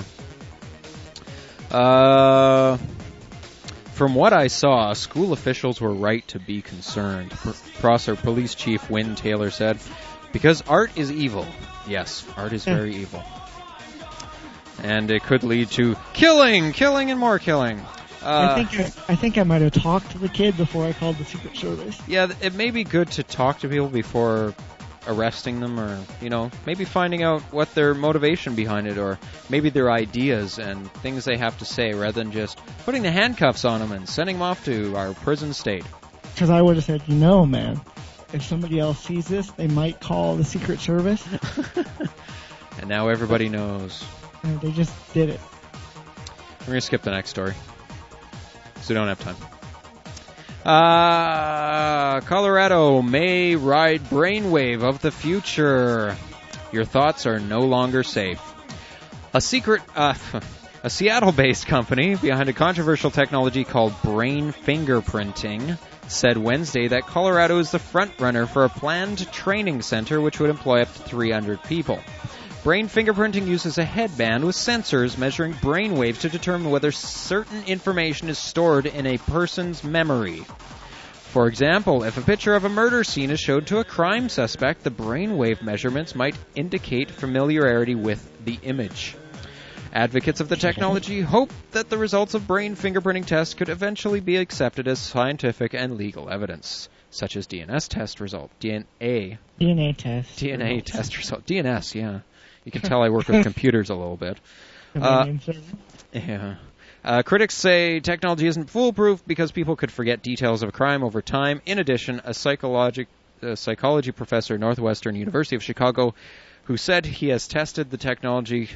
From what I saw, school officials were right to be concerned. Prosser Police Chief Wynn Taylor said, because art is evil. Yes, art is very evil. And it could lead to killing and more killing. I think I might have talked to the kid before I called the Secret Service. Yeah, it may be good to talk to people before arresting them, or maybe finding out what their motivation behind it, or maybe their ideas and things they have to say, rather than just putting the handcuffs on them and sending them off to our prison state. Because I would have said, man, if somebody else sees this, they might call the Secret Service. And now everybody knows. And they just did it. We're going to skip the next story, so we don't have time. Colorado may ride brainwave of the future. Your thoughts are no longer safe. A Seattle-based company behind a controversial technology called brain fingerprinting said Wednesday that Colorado is the front runner for a planned training center which would employ up to 300 people. Brain fingerprinting uses a headband with sensors measuring brain waves to determine whether certain information is stored in a person's memory. For example, if a picture of a murder scene is showed to a crime suspect, the brainwave measurements might indicate familiarity with the image. Advocates of the technology hope that the results of brain fingerprinting tests could eventually be accepted as scientific and legal evidence, such as DNA test result. DNA test result. DNS, yeah. You can tell I work with computers a little bit. Yeah. Critics say technology isn't foolproof because people could forget details of a crime over time. In addition, a psychology professor at Northwestern University of Chicago, who said he has tested the technology,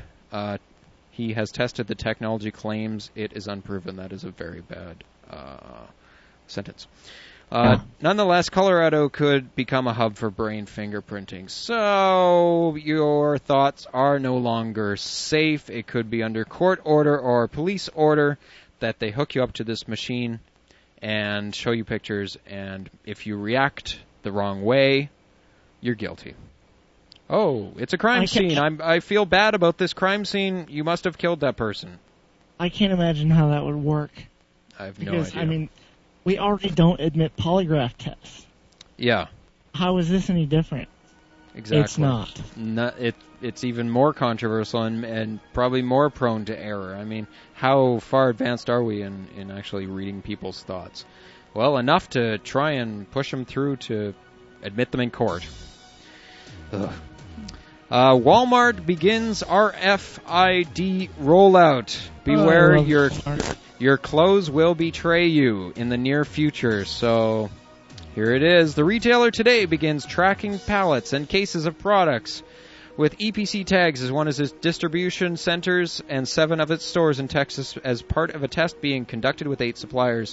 claims it is unproven. That is a very bad sentence. Nonetheless, Colorado could become a hub for brain fingerprinting. So your thoughts are no longer safe. It could be under court order or police order that they hook you up to this machine and show you pictures. And if you react the wrong way, you're guilty. Oh, it's a crime scene. I feel bad about this crime scene. You must have killed that person. I can't imagine how that would work. I have no idea. I mean, we already don't admit polygraph tests. Yeah. How is this any different? Exactly. It's not. It's even more controversial and probably more prone to error. I mean, how far advanced are we in actually reading people's thoughts? Well, enough to try and push them through to admit them in court. Ugh. Walmart begins RFID rollout. Beware your clothes will betray you in the near future. So here it is. The retailer today begins tracking pallets and cases of products with EPC tags as one of its distribution centers and 7 of its stores in Texas as part of a test being conducted with 8 suppliers.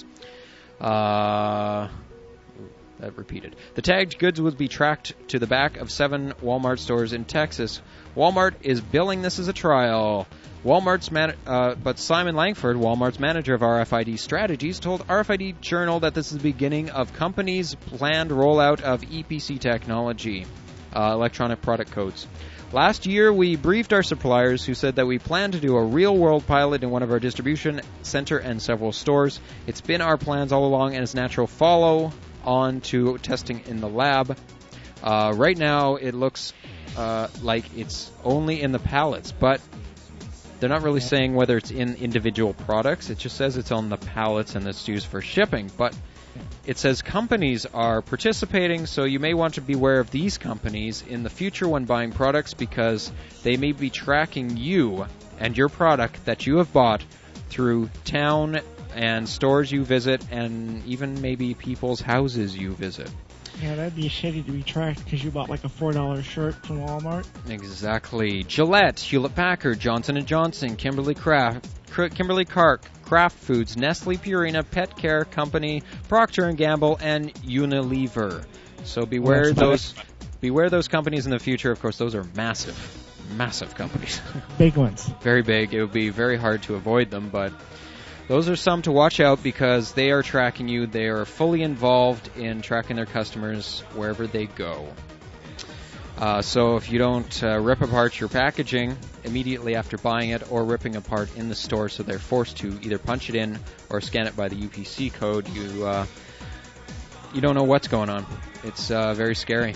That repeated. The tagged goods would be tracked to the back of 7 Walmart stores in Texas. Walmart is billing this as a trial. But Simon Langford, Walmart's manager of RFID strategies, told RFID Journal that this is the beginning of company's planned rollout of EPC technology, electronic product codes. Last year, we briefed our suppliers who said that we plan to do a real-world pilot in one of our distribution center and several stores. It's been our plans all along, and it's natural follow on to testing in the lab. Right now, it looks like it's only in the pallets, but they're not really saying whether it's in individual products. It just says it's on the pallets and it's used for shipping. But It says companies are participating, so you may want to beware of these companies in the future when buying products because they may be tracking you and your product that you have bought through town and stores you visit and even maybe people's houses you visit. Yeah, that'd be shitty to be tracked because you bought like a $4 shirt from Walmart. Exactly. Gillette, Hewlett-Packard, Johnson & Johnson, Kimberly-Clark, Kraft Foods, Nestle Purina, Pet Care Company, Procter & Gamble, and Unilever. So beware those companies in the future. Of course, those are massive companies. Big ones. Very big. It would be very hard to avoid them, but those are some to watch out because they are tracking you. They are fully involved in tracking their customers wherever they go. So if you don't rip apart your packaging immediately after buying it or ripping apart in the store so they're forced to either punch it in or scan it by the UPC code, you don't know what's going on. It's very scary.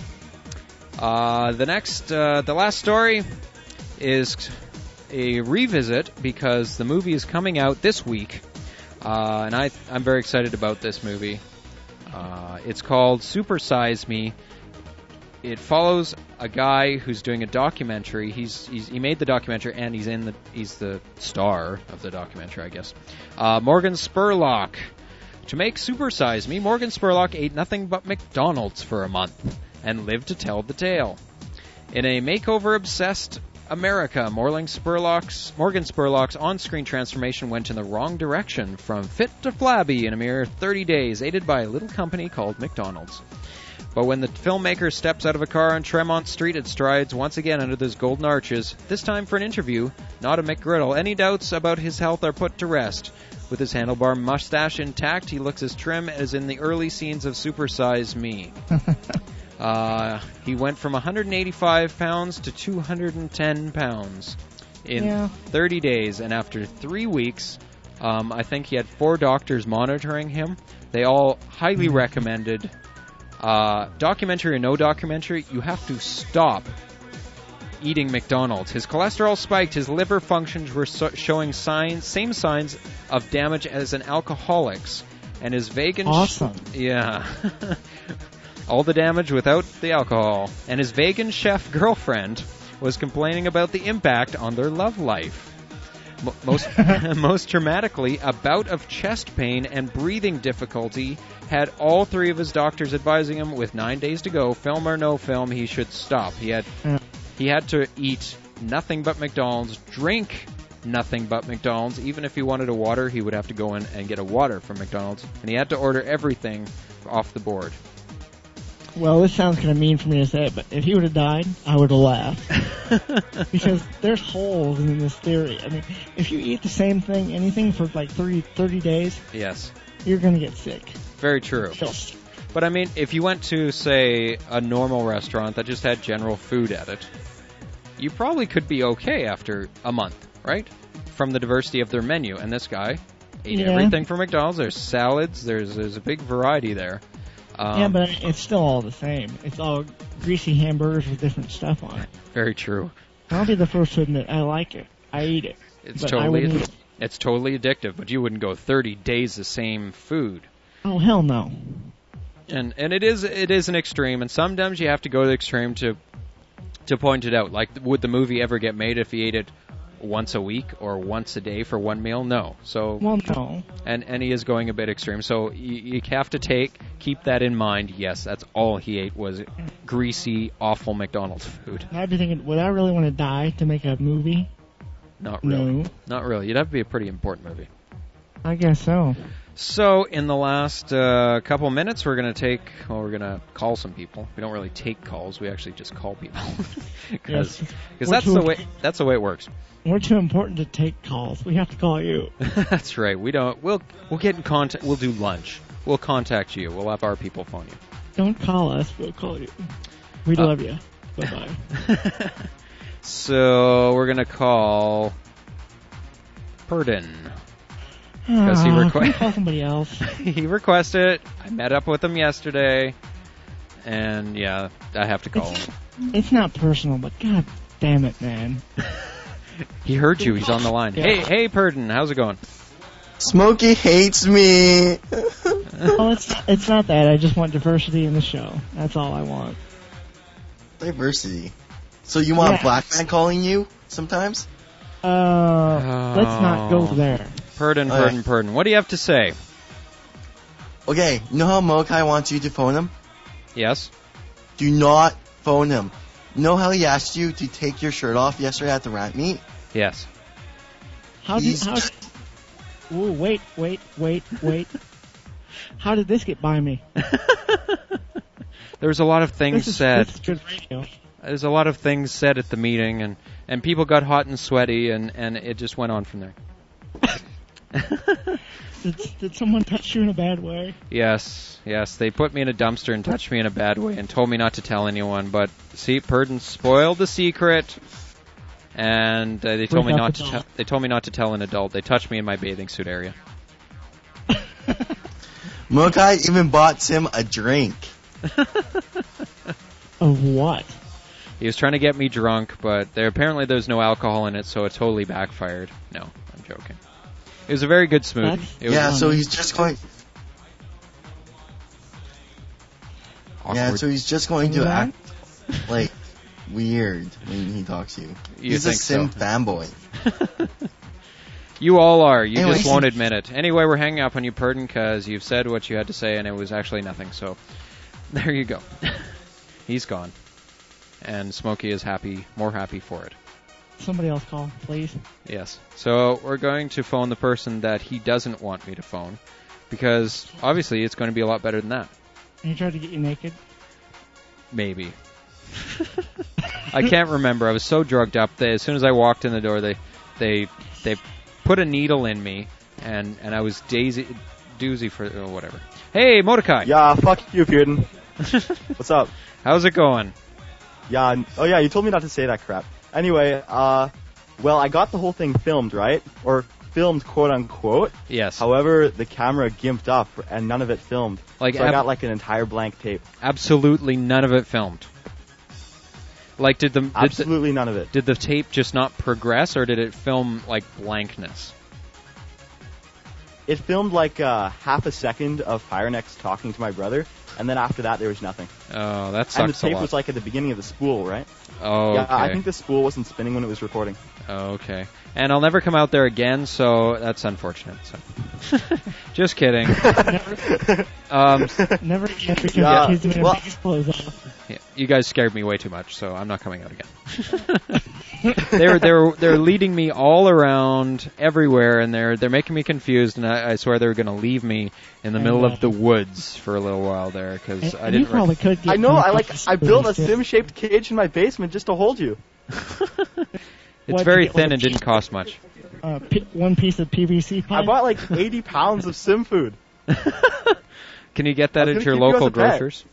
The last story is a revisit because the movie is coming out this week, and I'm very excited about this movie. It's called Super Size Me. It follows a guy who's doing a documentary. He made the documentary and he's the star of the documentary, I guess. Morgan Spurlock. To make Super Size Me, Morgan Spurlock ate nothing but McDonald's for a month and lived to tell the tale. In a makeover-obsessed America, Morgan Spurlock's on-screen transformation went in the wrong direction, from fit to flabby in a mere 30 days, aided by a little company called McDonald's. But when the filmmaker steps out of a car on Tremont Street, it strides once again under those golden arches, this time for an interview, not a McGriddle. Any doubts about his health are put to rest. With his handlebar mustache intact, he looks as trim as in the early scenes of Super Size Me. He went from 185 pounds to 210 pounds in 30 days, and after 3 weeks, I think he had 4 doctors monitoring him. They all highly recommended, documentary or no documentary, you have to stop eating McDonald's. His cholesterol spiked, his liver functions were showing same signs of damage as an alcoholic's, and his vegan... Awesome. All the damage without the alcohol. And his vegan chef girlfriend was complaining about the impact on their love life. Most dramatically, a bout of chest pain and breathing difficulty had all 3 of his doctors advising him, with 9 days to go, film or no film, he should stop. He had to eat nothing but McDonald's, drink nothing but McDonald's. Even if he wanted a water, he would have to go in and get a water from McDonald's. And he had to order everything off the board. Well, this sounds kind of mean for me to say it, but if he would have died, I would have laughed. Because there's holes in this theory. I mean, if you eat the same thing, anything for like 30 days, yes, you're going to get sick. Very true. But I mean, if you went to, say, a normal restaurant that just had general food at it, you probably could be okay after a month, right? From the diversity of their menu. And this guy ate everything from McDonald's. There's salads. There's a big variety there. But it's still all the same. It's all greasy hamburgers with different stuff on it. Very true. I'll be the first to admit I like it. I eat it. It's totally addictive, but you wouldn't go 30 days the same food. Oh, hell no. And it is an extreme, and sometimes you have to go to the extreme to point it out. Like, would the movie ever get made if he ate it once a week or once a day for one meal? No. So, well, no. And he is going a bit extreme. So you have to keep that in mind. Yes, that's all he ate was greasy, awful McDonald's food. I'd be thinking, would I really want to die to make a movie? Not really. No. Not really. You'd have to be a pretty important movie. I guess so. So, in the last couple minutes, we're going to call some people. We don't really take calls. We actually just call people. Because that's the way it works. We're too important to take calls. We have to call you. That's right. We'll get in contact. We'll do lunch. We'll contact you. We'll have our people phone you. Don't call us. We'll call you. We love you. Bye-bye. So, we're going to call Purdon. Because can we call somebody else? He requested it. I met up with him yesterday. And, yeah, I have to call him. It's not personal, but god damn it, man. He heard you. He's on the line. Yeah. Hey, Purdon. How's it going? Smokey hates me. Well, it's not that. I just want diversity in the show. That's all I want. Diversity. So you want Yeah. black man calling you sometimes? Let's not go there. Purdon. What do you have to say? Okay, you know how Mokai wants you to phone him? Yes? Do not phone him. You know how he asked you to take your shirt off yesterday at the rant meet? Yes. Ooh, wait. How did this get by me? There was a lot of things said. This is good radio. There's a lot of things said at the meeting, and people got hot and sweaty, and it just went on from there. Did someone touch you in a bad way? Yes, they put me in a dumpster and touched me in a bad way and told me not to tell anyone, but see, Purdon spoiled the secret, and they told me not to they told me not to tell an adult. They touched me in my bathing suit area. Mokai even bought him a drink. Of what? He was trying to get me drunk, but apparently there's no alcohol in it, so it totally backfired. No, I'm joking. It was a very good smoothie. So he's just going... Awkward. Yeah, so he's just going to act, like, weird when he talks to you. He's a Sim fanboy. You all are. You Anyway. just won't admit it. Anyway, we're hanging up on you, Purdon, because you've said what you had to say, and it was actually nothing. So, there you go. He's gone. And Smokey is more happy for it. Somebody else call, please. Yes. So, we're going to phone the person that he doesn't want me to phone, because obviously it's going to be a lot better than that. And he tried to get you naked? Maybe. I can't remember. I was so drugged up that as soon as I walked in the door, they put a needle in me, and I was doozy for whatever. Hey, Mordecai. Yeah, fuck you, Purdon. What's up? How's it going? Yeah. Oh yeah, you told me not to say that crap. Anyway, well, I got the whole thing filmed, right? Or filmed, quote unquote. Yes. However, the camera gimped up, and none of it filmed. So I got like an entire blank tape. Absolutely none of it filmed. Like, absolutely none of it. Did the tape just not progress, or did it film like blankness? It filmed like half a second of Firenex talking to my brother, and then after that there was nothing. Oh, that sucks a lot. And the tape a lot. was like at the beginning of the spool, right? Oh, yeah, okay. I think the spool wasn't spinning when it was recording. Oh, okay. And I'll never come out there again, so that's unfortunate. So. Just kidding. Never again, because he's doing a biggest close off. Yeah, you guys scared me way too much, so I'm not coming out again. They're leading me all around everywhere, and they're making me confused. And I swear they were going to leave me in the middle of the woods for a little while there because I didn't. You probably could get I know. I built a sim-shaped cage in my basement just to hold you. It's very thin and didn't cost much. One piece of PVC pipe. I bought like 80 pounds of sim food. Can you get that at your local grocers?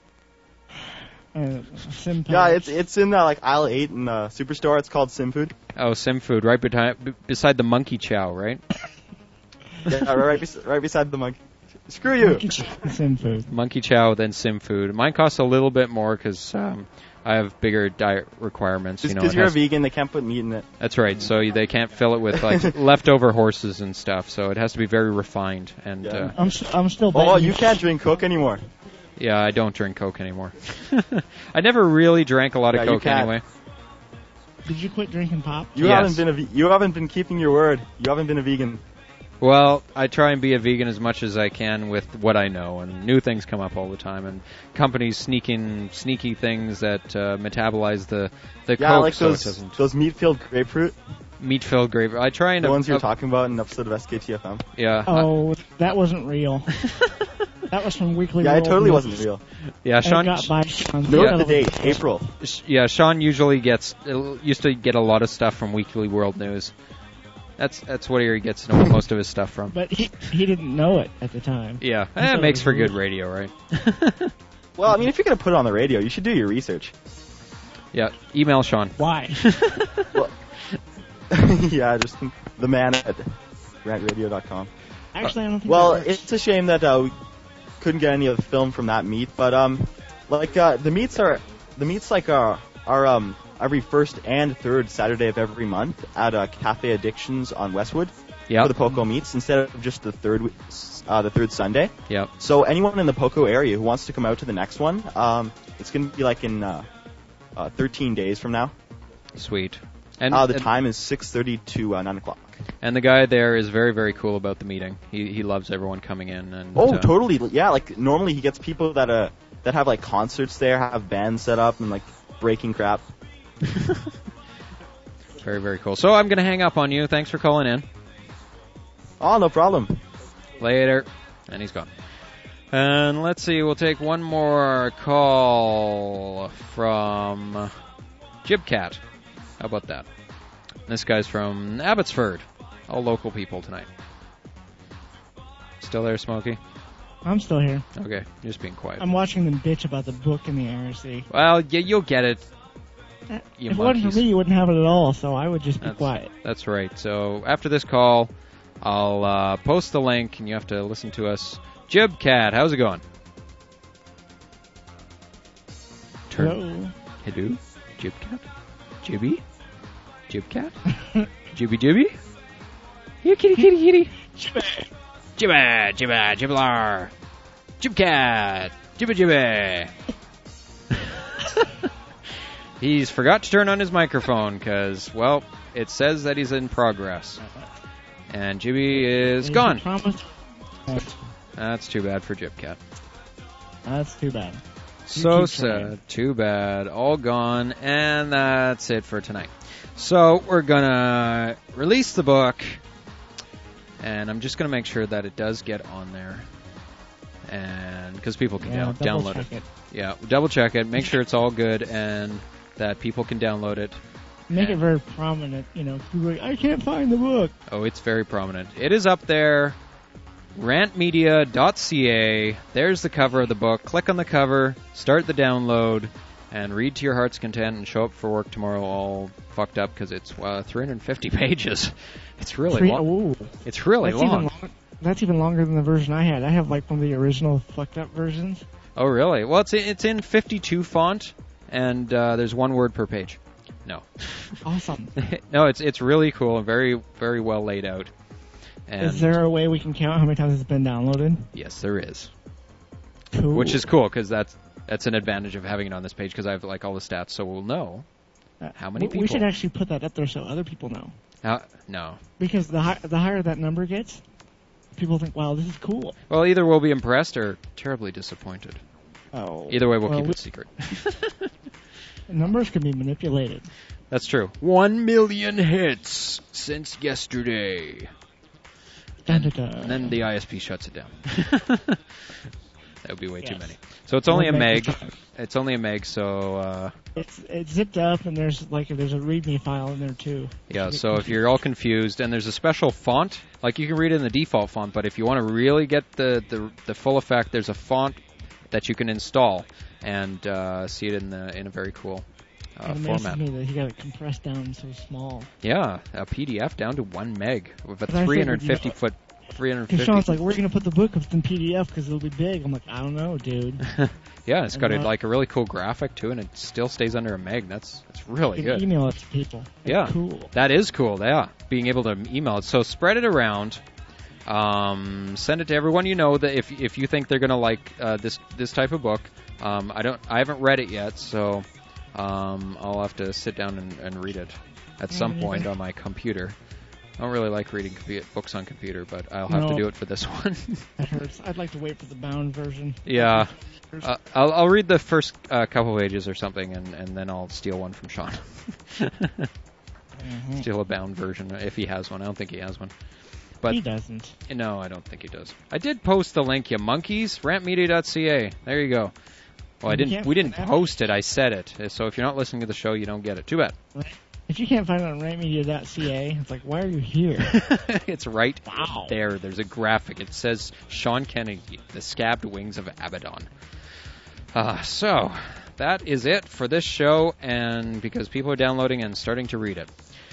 Sim yeah, it's in like aisle 8 in the superstore. It's called Sim Food. Oh, Sim Food, right beside the Monkey Chow, right? Yeah, right beside the monkey. Screw you. Sim Food. Monkey Chow, then Sim Food. Mine costs a little bit more because I have bigger diet requirements. Just because you're a vegan, they can't put meat in it. That's right. So they can't fill it with like leftover horses and stuff. So it has to be very refined. And yeah. I'm still. Oh, you can't drink Coke anymore. Yeah, I don't drink Coke anymore. I never really drank a lot of Coke anyway. Did you quit drinking pop? You haven't been keeping your word. You haven't been a vegan. Well, I try and be a vegan as much as I can with what I know, and new things come up all the time, and companies sneaky things that metabolize the Coke. Yeah, like so those meat-filled grapefruit. Meat-filled grapefruit. I try and the ones you're talking about in an episode of SKTFM. Yeah. Oh, that wasn't real. That was from Weekly Yeah, World it totally News. wasn't real. Yeah, Sean. Got by Sean. Note the date, April. Yeah, Sean usually used to get a lot of stuff from Weekly World News. That's where he gets most of his stuff from. But he didn't know it at the time. Yeah, it makes for good radio, right? Well, I mean, if you're going to put it on the radio, you should do your research. Yeah, email Sean. Why? Well, yeah, just the man at rantradio.com. Actually, I don't think. Well, it's a shame that we couldn't get any of the film from that meet, but the meets are every first and third Saturday of every month at Cafe Addictions on Westwood. for the Poco meets instead of just the third Sunday. Yep. So anyone in the Poco area who wants to come out to the next one, it's going to be like in 13 days from now. Sweet. And the time is 6:30 to 9 o'clock. And the guy there is very, very cool about the meeting. He loves everyone coming in. And totally. Yeah, like normally he gets people that have like concerts there, have bands set up, and like breaking crap. Very, very cool. So I'm going to hang up on you. Thanks for calling in. Oh, no problem. Later. And he's gone. And let's see, we'll take one more call from Jibcat. How about that? This guy's from Abbotsford. All local people tonight. Still there, Smokey? I'm still here. Okay, you're just being quiet. I'm watching them bitch about the book in the IRC. Well, yeah, you'll get it. If it wasn't for me, you wouldn't have it at all, so I would just be quiet. That's right. So after this call, I'll post the link, and you have to listen to us. Jibcat, how's it going? Hello. Hello? Jibcat? Jibby? Jibcat? Jibby? Here, kitty. Jibba, jibblar. Jibcat. Jibba. He's forgot to turn on his microphone because, well, it says that he's in progress. And Jibby is gone. That's too bad for Jibcat. That's too bad. So sad. Too bad. All gone. And that's it for tonight. So we're going to release the book. And I'm just going to make sure that it does get on there. And because people can download it. Yeah, double check it. Make sure it's all good and that people can download it. Make it very prominent. You know, people are like, I can't find the book. Oh, it's very prominent. It is up there. Rantmedia.ca. There's the cover of the book. Click on the cover, start the download, and read to your heart's content and show up for work tomorrow all fucked up because it's 350 pages. It's really long. It's really long. That's even longer than the version I had. I have like one of the original fucked up versions. Oh, really? Well, it's in 52 font, and there's one word per page. No. Awesome. No, it's really cool and very, very well laid out. And is there a way we can count how many times it's been downloaded? Yes, there is. Cool. Which is cool because that's an advantage of having it on this page because I have like all the stats, so we'll know how many people. We should actually put that up there so other people know. No. Because the higher that number gets, people think, wow, this is cool. Well, either we'll be impressed or terribly disappointed. Oh. Either way, we'll keep it secret. Numbers can be manipulated. That's true. 1 million hits since yesterday. Dun, dun, dun. And then the ISP shuts it down. That would be way too many. So it's only a meg. It's only a meg, so... It's zipped up, and there's a README file in there, too. Yeah, so if you're all confused, and there's a special font, like you can read it in the default font, but if you want to really get the full effect, there's a font that you can install and see it in a very cool format. It amazes me that he got it compressed down so small. Yeah, a PDF down to 1 meg with a 350-foot... 350. Because Sean's like, we're going to put the book up in PDF because it'll be big. I'm like, I don't know, dude. Yeah, it's got a really cool graphic, too, and it still stays under a meg. That's really good. Email it to people. That's cool. That is cool, yeah. Being able to email it. So spread it around. Send it to everyone you know that if you think they're going to like this type of book. I haven't read it yet, so I'll have to sit down and read it at some point on my computer. I don't really like reading books on computer, but I'll have to do it for this one. That hurts. I'd like to wait for the bound version. Yeah. I'll read the first couple pages or something, and then I'll steal one from Sean. Steal a bound version if he has one. I don't think he has one. But he doesn't. No, I don't think he does. I did post the link, you monkeys. Rantmedia.ca. There you go. Well, we didn't post it. I said it. So if you're not listening to the show, you don't get it. Too bad. If you can't find it on rantmedia.ca, it's like, why are you here? It's right there. There's a graphic. It says Sean Kennedy, the scabbed wings of Abaddon. So that is it for this show, and because people are downloading and starting to read it.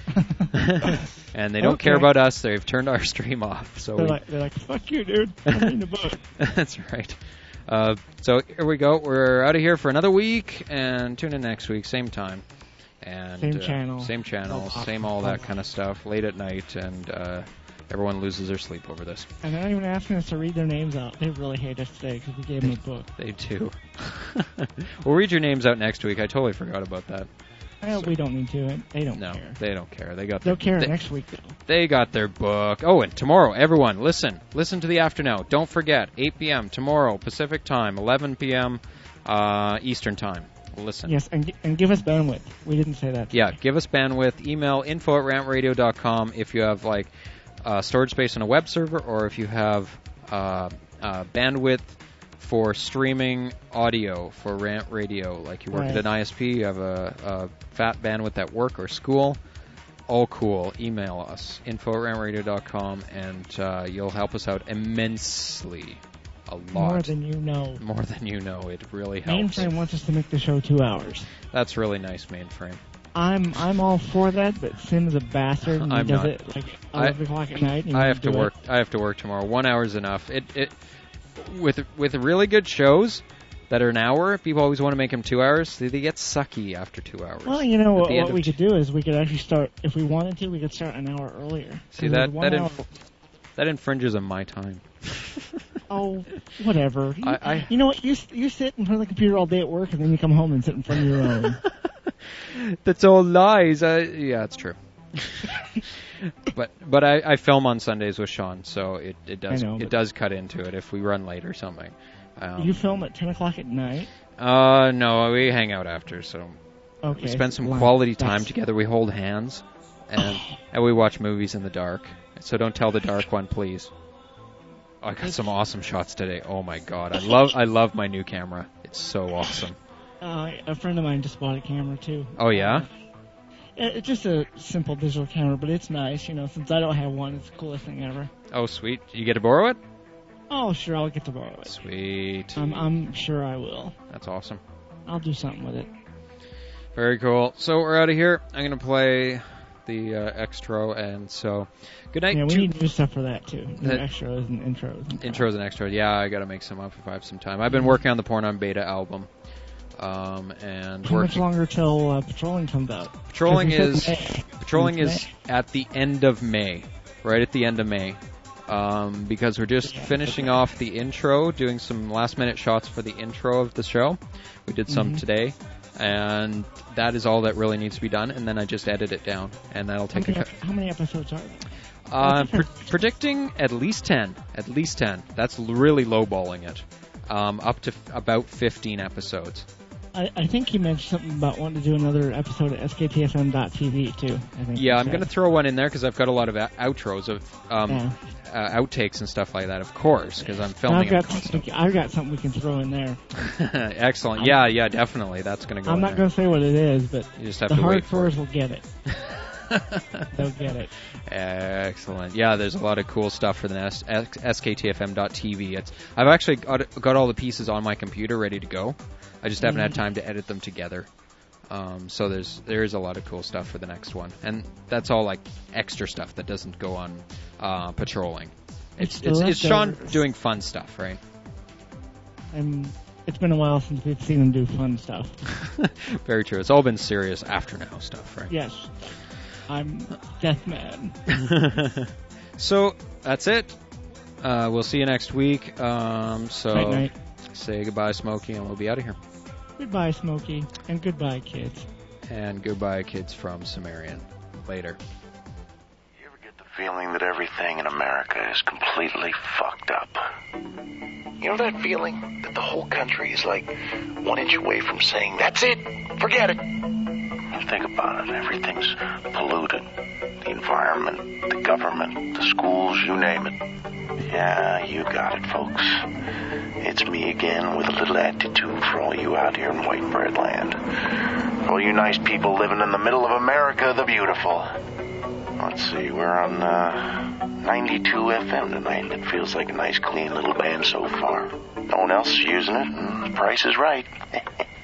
And they don't care about us. They've turned our stream off. So they're like, fuck you, dude. I'm reading the book. That's right. So here we go. We're out of here for another week, and tune in next week, same time. And same channel, same all that kind of stuff, late at night, and Everyone loses their sleep over this. And they're not even asking us to read their names out. They really hate us today because we gave them a book. They do. We'll read your names out next week. I totally forgot about that. We don't need to. They don't care. No, they don't care. They'll care next week, though. They got their book. Oh, and tomorrow, everyone, listen to the After Now. Don't forget, 8 p.m. tomorrow, Pacific time, 11 p.m. Eastern time. Listen. Yes, and give us bandwidth. We didn't say that today. Yeah, give us bandwidth. Email info@rantradio.com if you have like storage space on a web server, or if you have bandwidth for streaming audio for Rant Radio. Like you work at an ISP, you have a fat bandwidth at work or school. All cool. Email us, info@rantradio.com, and you'll help us out immensely. A lot. More than you know. More than you know. It really helps. Mainframe wants us to make the show 2 hours. That's really nice, Mainframe. I'm all for that, but Sim's a bastard and he does it like 11 o'clock at night. I have to work. I have to work tomorrow. 1 hour is enough. With really good shows that are an hour, people always want to make them 2 hours. They get sucky after 2 hours. Well, you know what we could do is we could actually start, if we wanted to, we could start an hour earlier. See that infringes on my time. Oh, whatever. You know what? You sit in front of the computer all day at work, and then you come home and sit in front of your own. That's all lies. Yeah, it's true. but I film on Sundays with Sean, so it does cut into it if we run late or something. You film at 10 o'clock at night? No, we hang out after, so okay. We spend some quality time together. We hold hands, and we watch movies in the dark. So don't tell the dark one, please. I got some awesome shots today. Oh my god, I love my new camera. It's so awesome. A friend of mine just bought a camera too. Oh yeah? It's just a simple digital camera, but it's nice. Since I don't have one, it's the coolest thing ever. Oh sweet, you get to borrow it? Oh sure, I'll get to borrow it. Sweet. I'm sure I will. That's awesome. I'll do something with it. Very cool. So we're out of here. I'm gonna play the extro, and so good night. Yeah, we need new stuff for that too. Extras and intros. Intros and extras. Yeah, I gotta make some up if I have some time. I've been working on the Porn on Beta album. And how much longer till Patrolling comes out? Patrolling is at the end of May, right at the end of May, because we're just finishing off the intro, doing some last minute shots for the intro of the show. We did some today. And that is all that really needs to be done, and then I just edit it down, and that'll take How many episodes are there? Predicting at least 10. At least 10. That's really lowballing it. Up to about 15 episodes. I think he mentioned something about wanting to do another episode at SKTFM.tv too. I'm going to throw one in there because I've got a lot of outros of outtakes and stuff like that, of course, because I'm filming it constantly. I've got something we can throw in there. Excellent. Yeah, definitely. That's going to go I'm not going to say what it is, but you just have the to wait for hardcores will get it. They'll get it. Excellent. Yeah, there's a lot of cool stuff for the SKTFM.tv. I've actually got all the pieces on my computer ready to go. I just haven't had time to edit them together. So there is a lot of cool stuff for the next one, and that's all like extra stuff that doesn't go on Patrolling. It's Sean doing fun stuff, right? And it's been a while since we've seen him do fun stuff. Very true. It's all been serious After Now stuff, right? Yes. I'm Deathman. So that's it. We'll see you next week. Night. Say goodbye, Smokey, and we'll be out of here. Goodbye, Smokey, and goodbye, kids. And goodbye, kids from Sumerian. Later. You ever get the feeling that everything in America is completely fucked up? You know that feeling that the whole country is like 1 inch away from saying, that's it, forget it? Think about it. Everything's polluted. The environment, the government, the schools, you name it. Yeah, you got it, folks. It's me again with a little attitude for all you out here in white bread land. For all you nice people living in the middle of America the Beautiful. Let's see, we're on 92 FM tonight. It feels like a nice, clean little band so far. No one else is using it, and the price is right.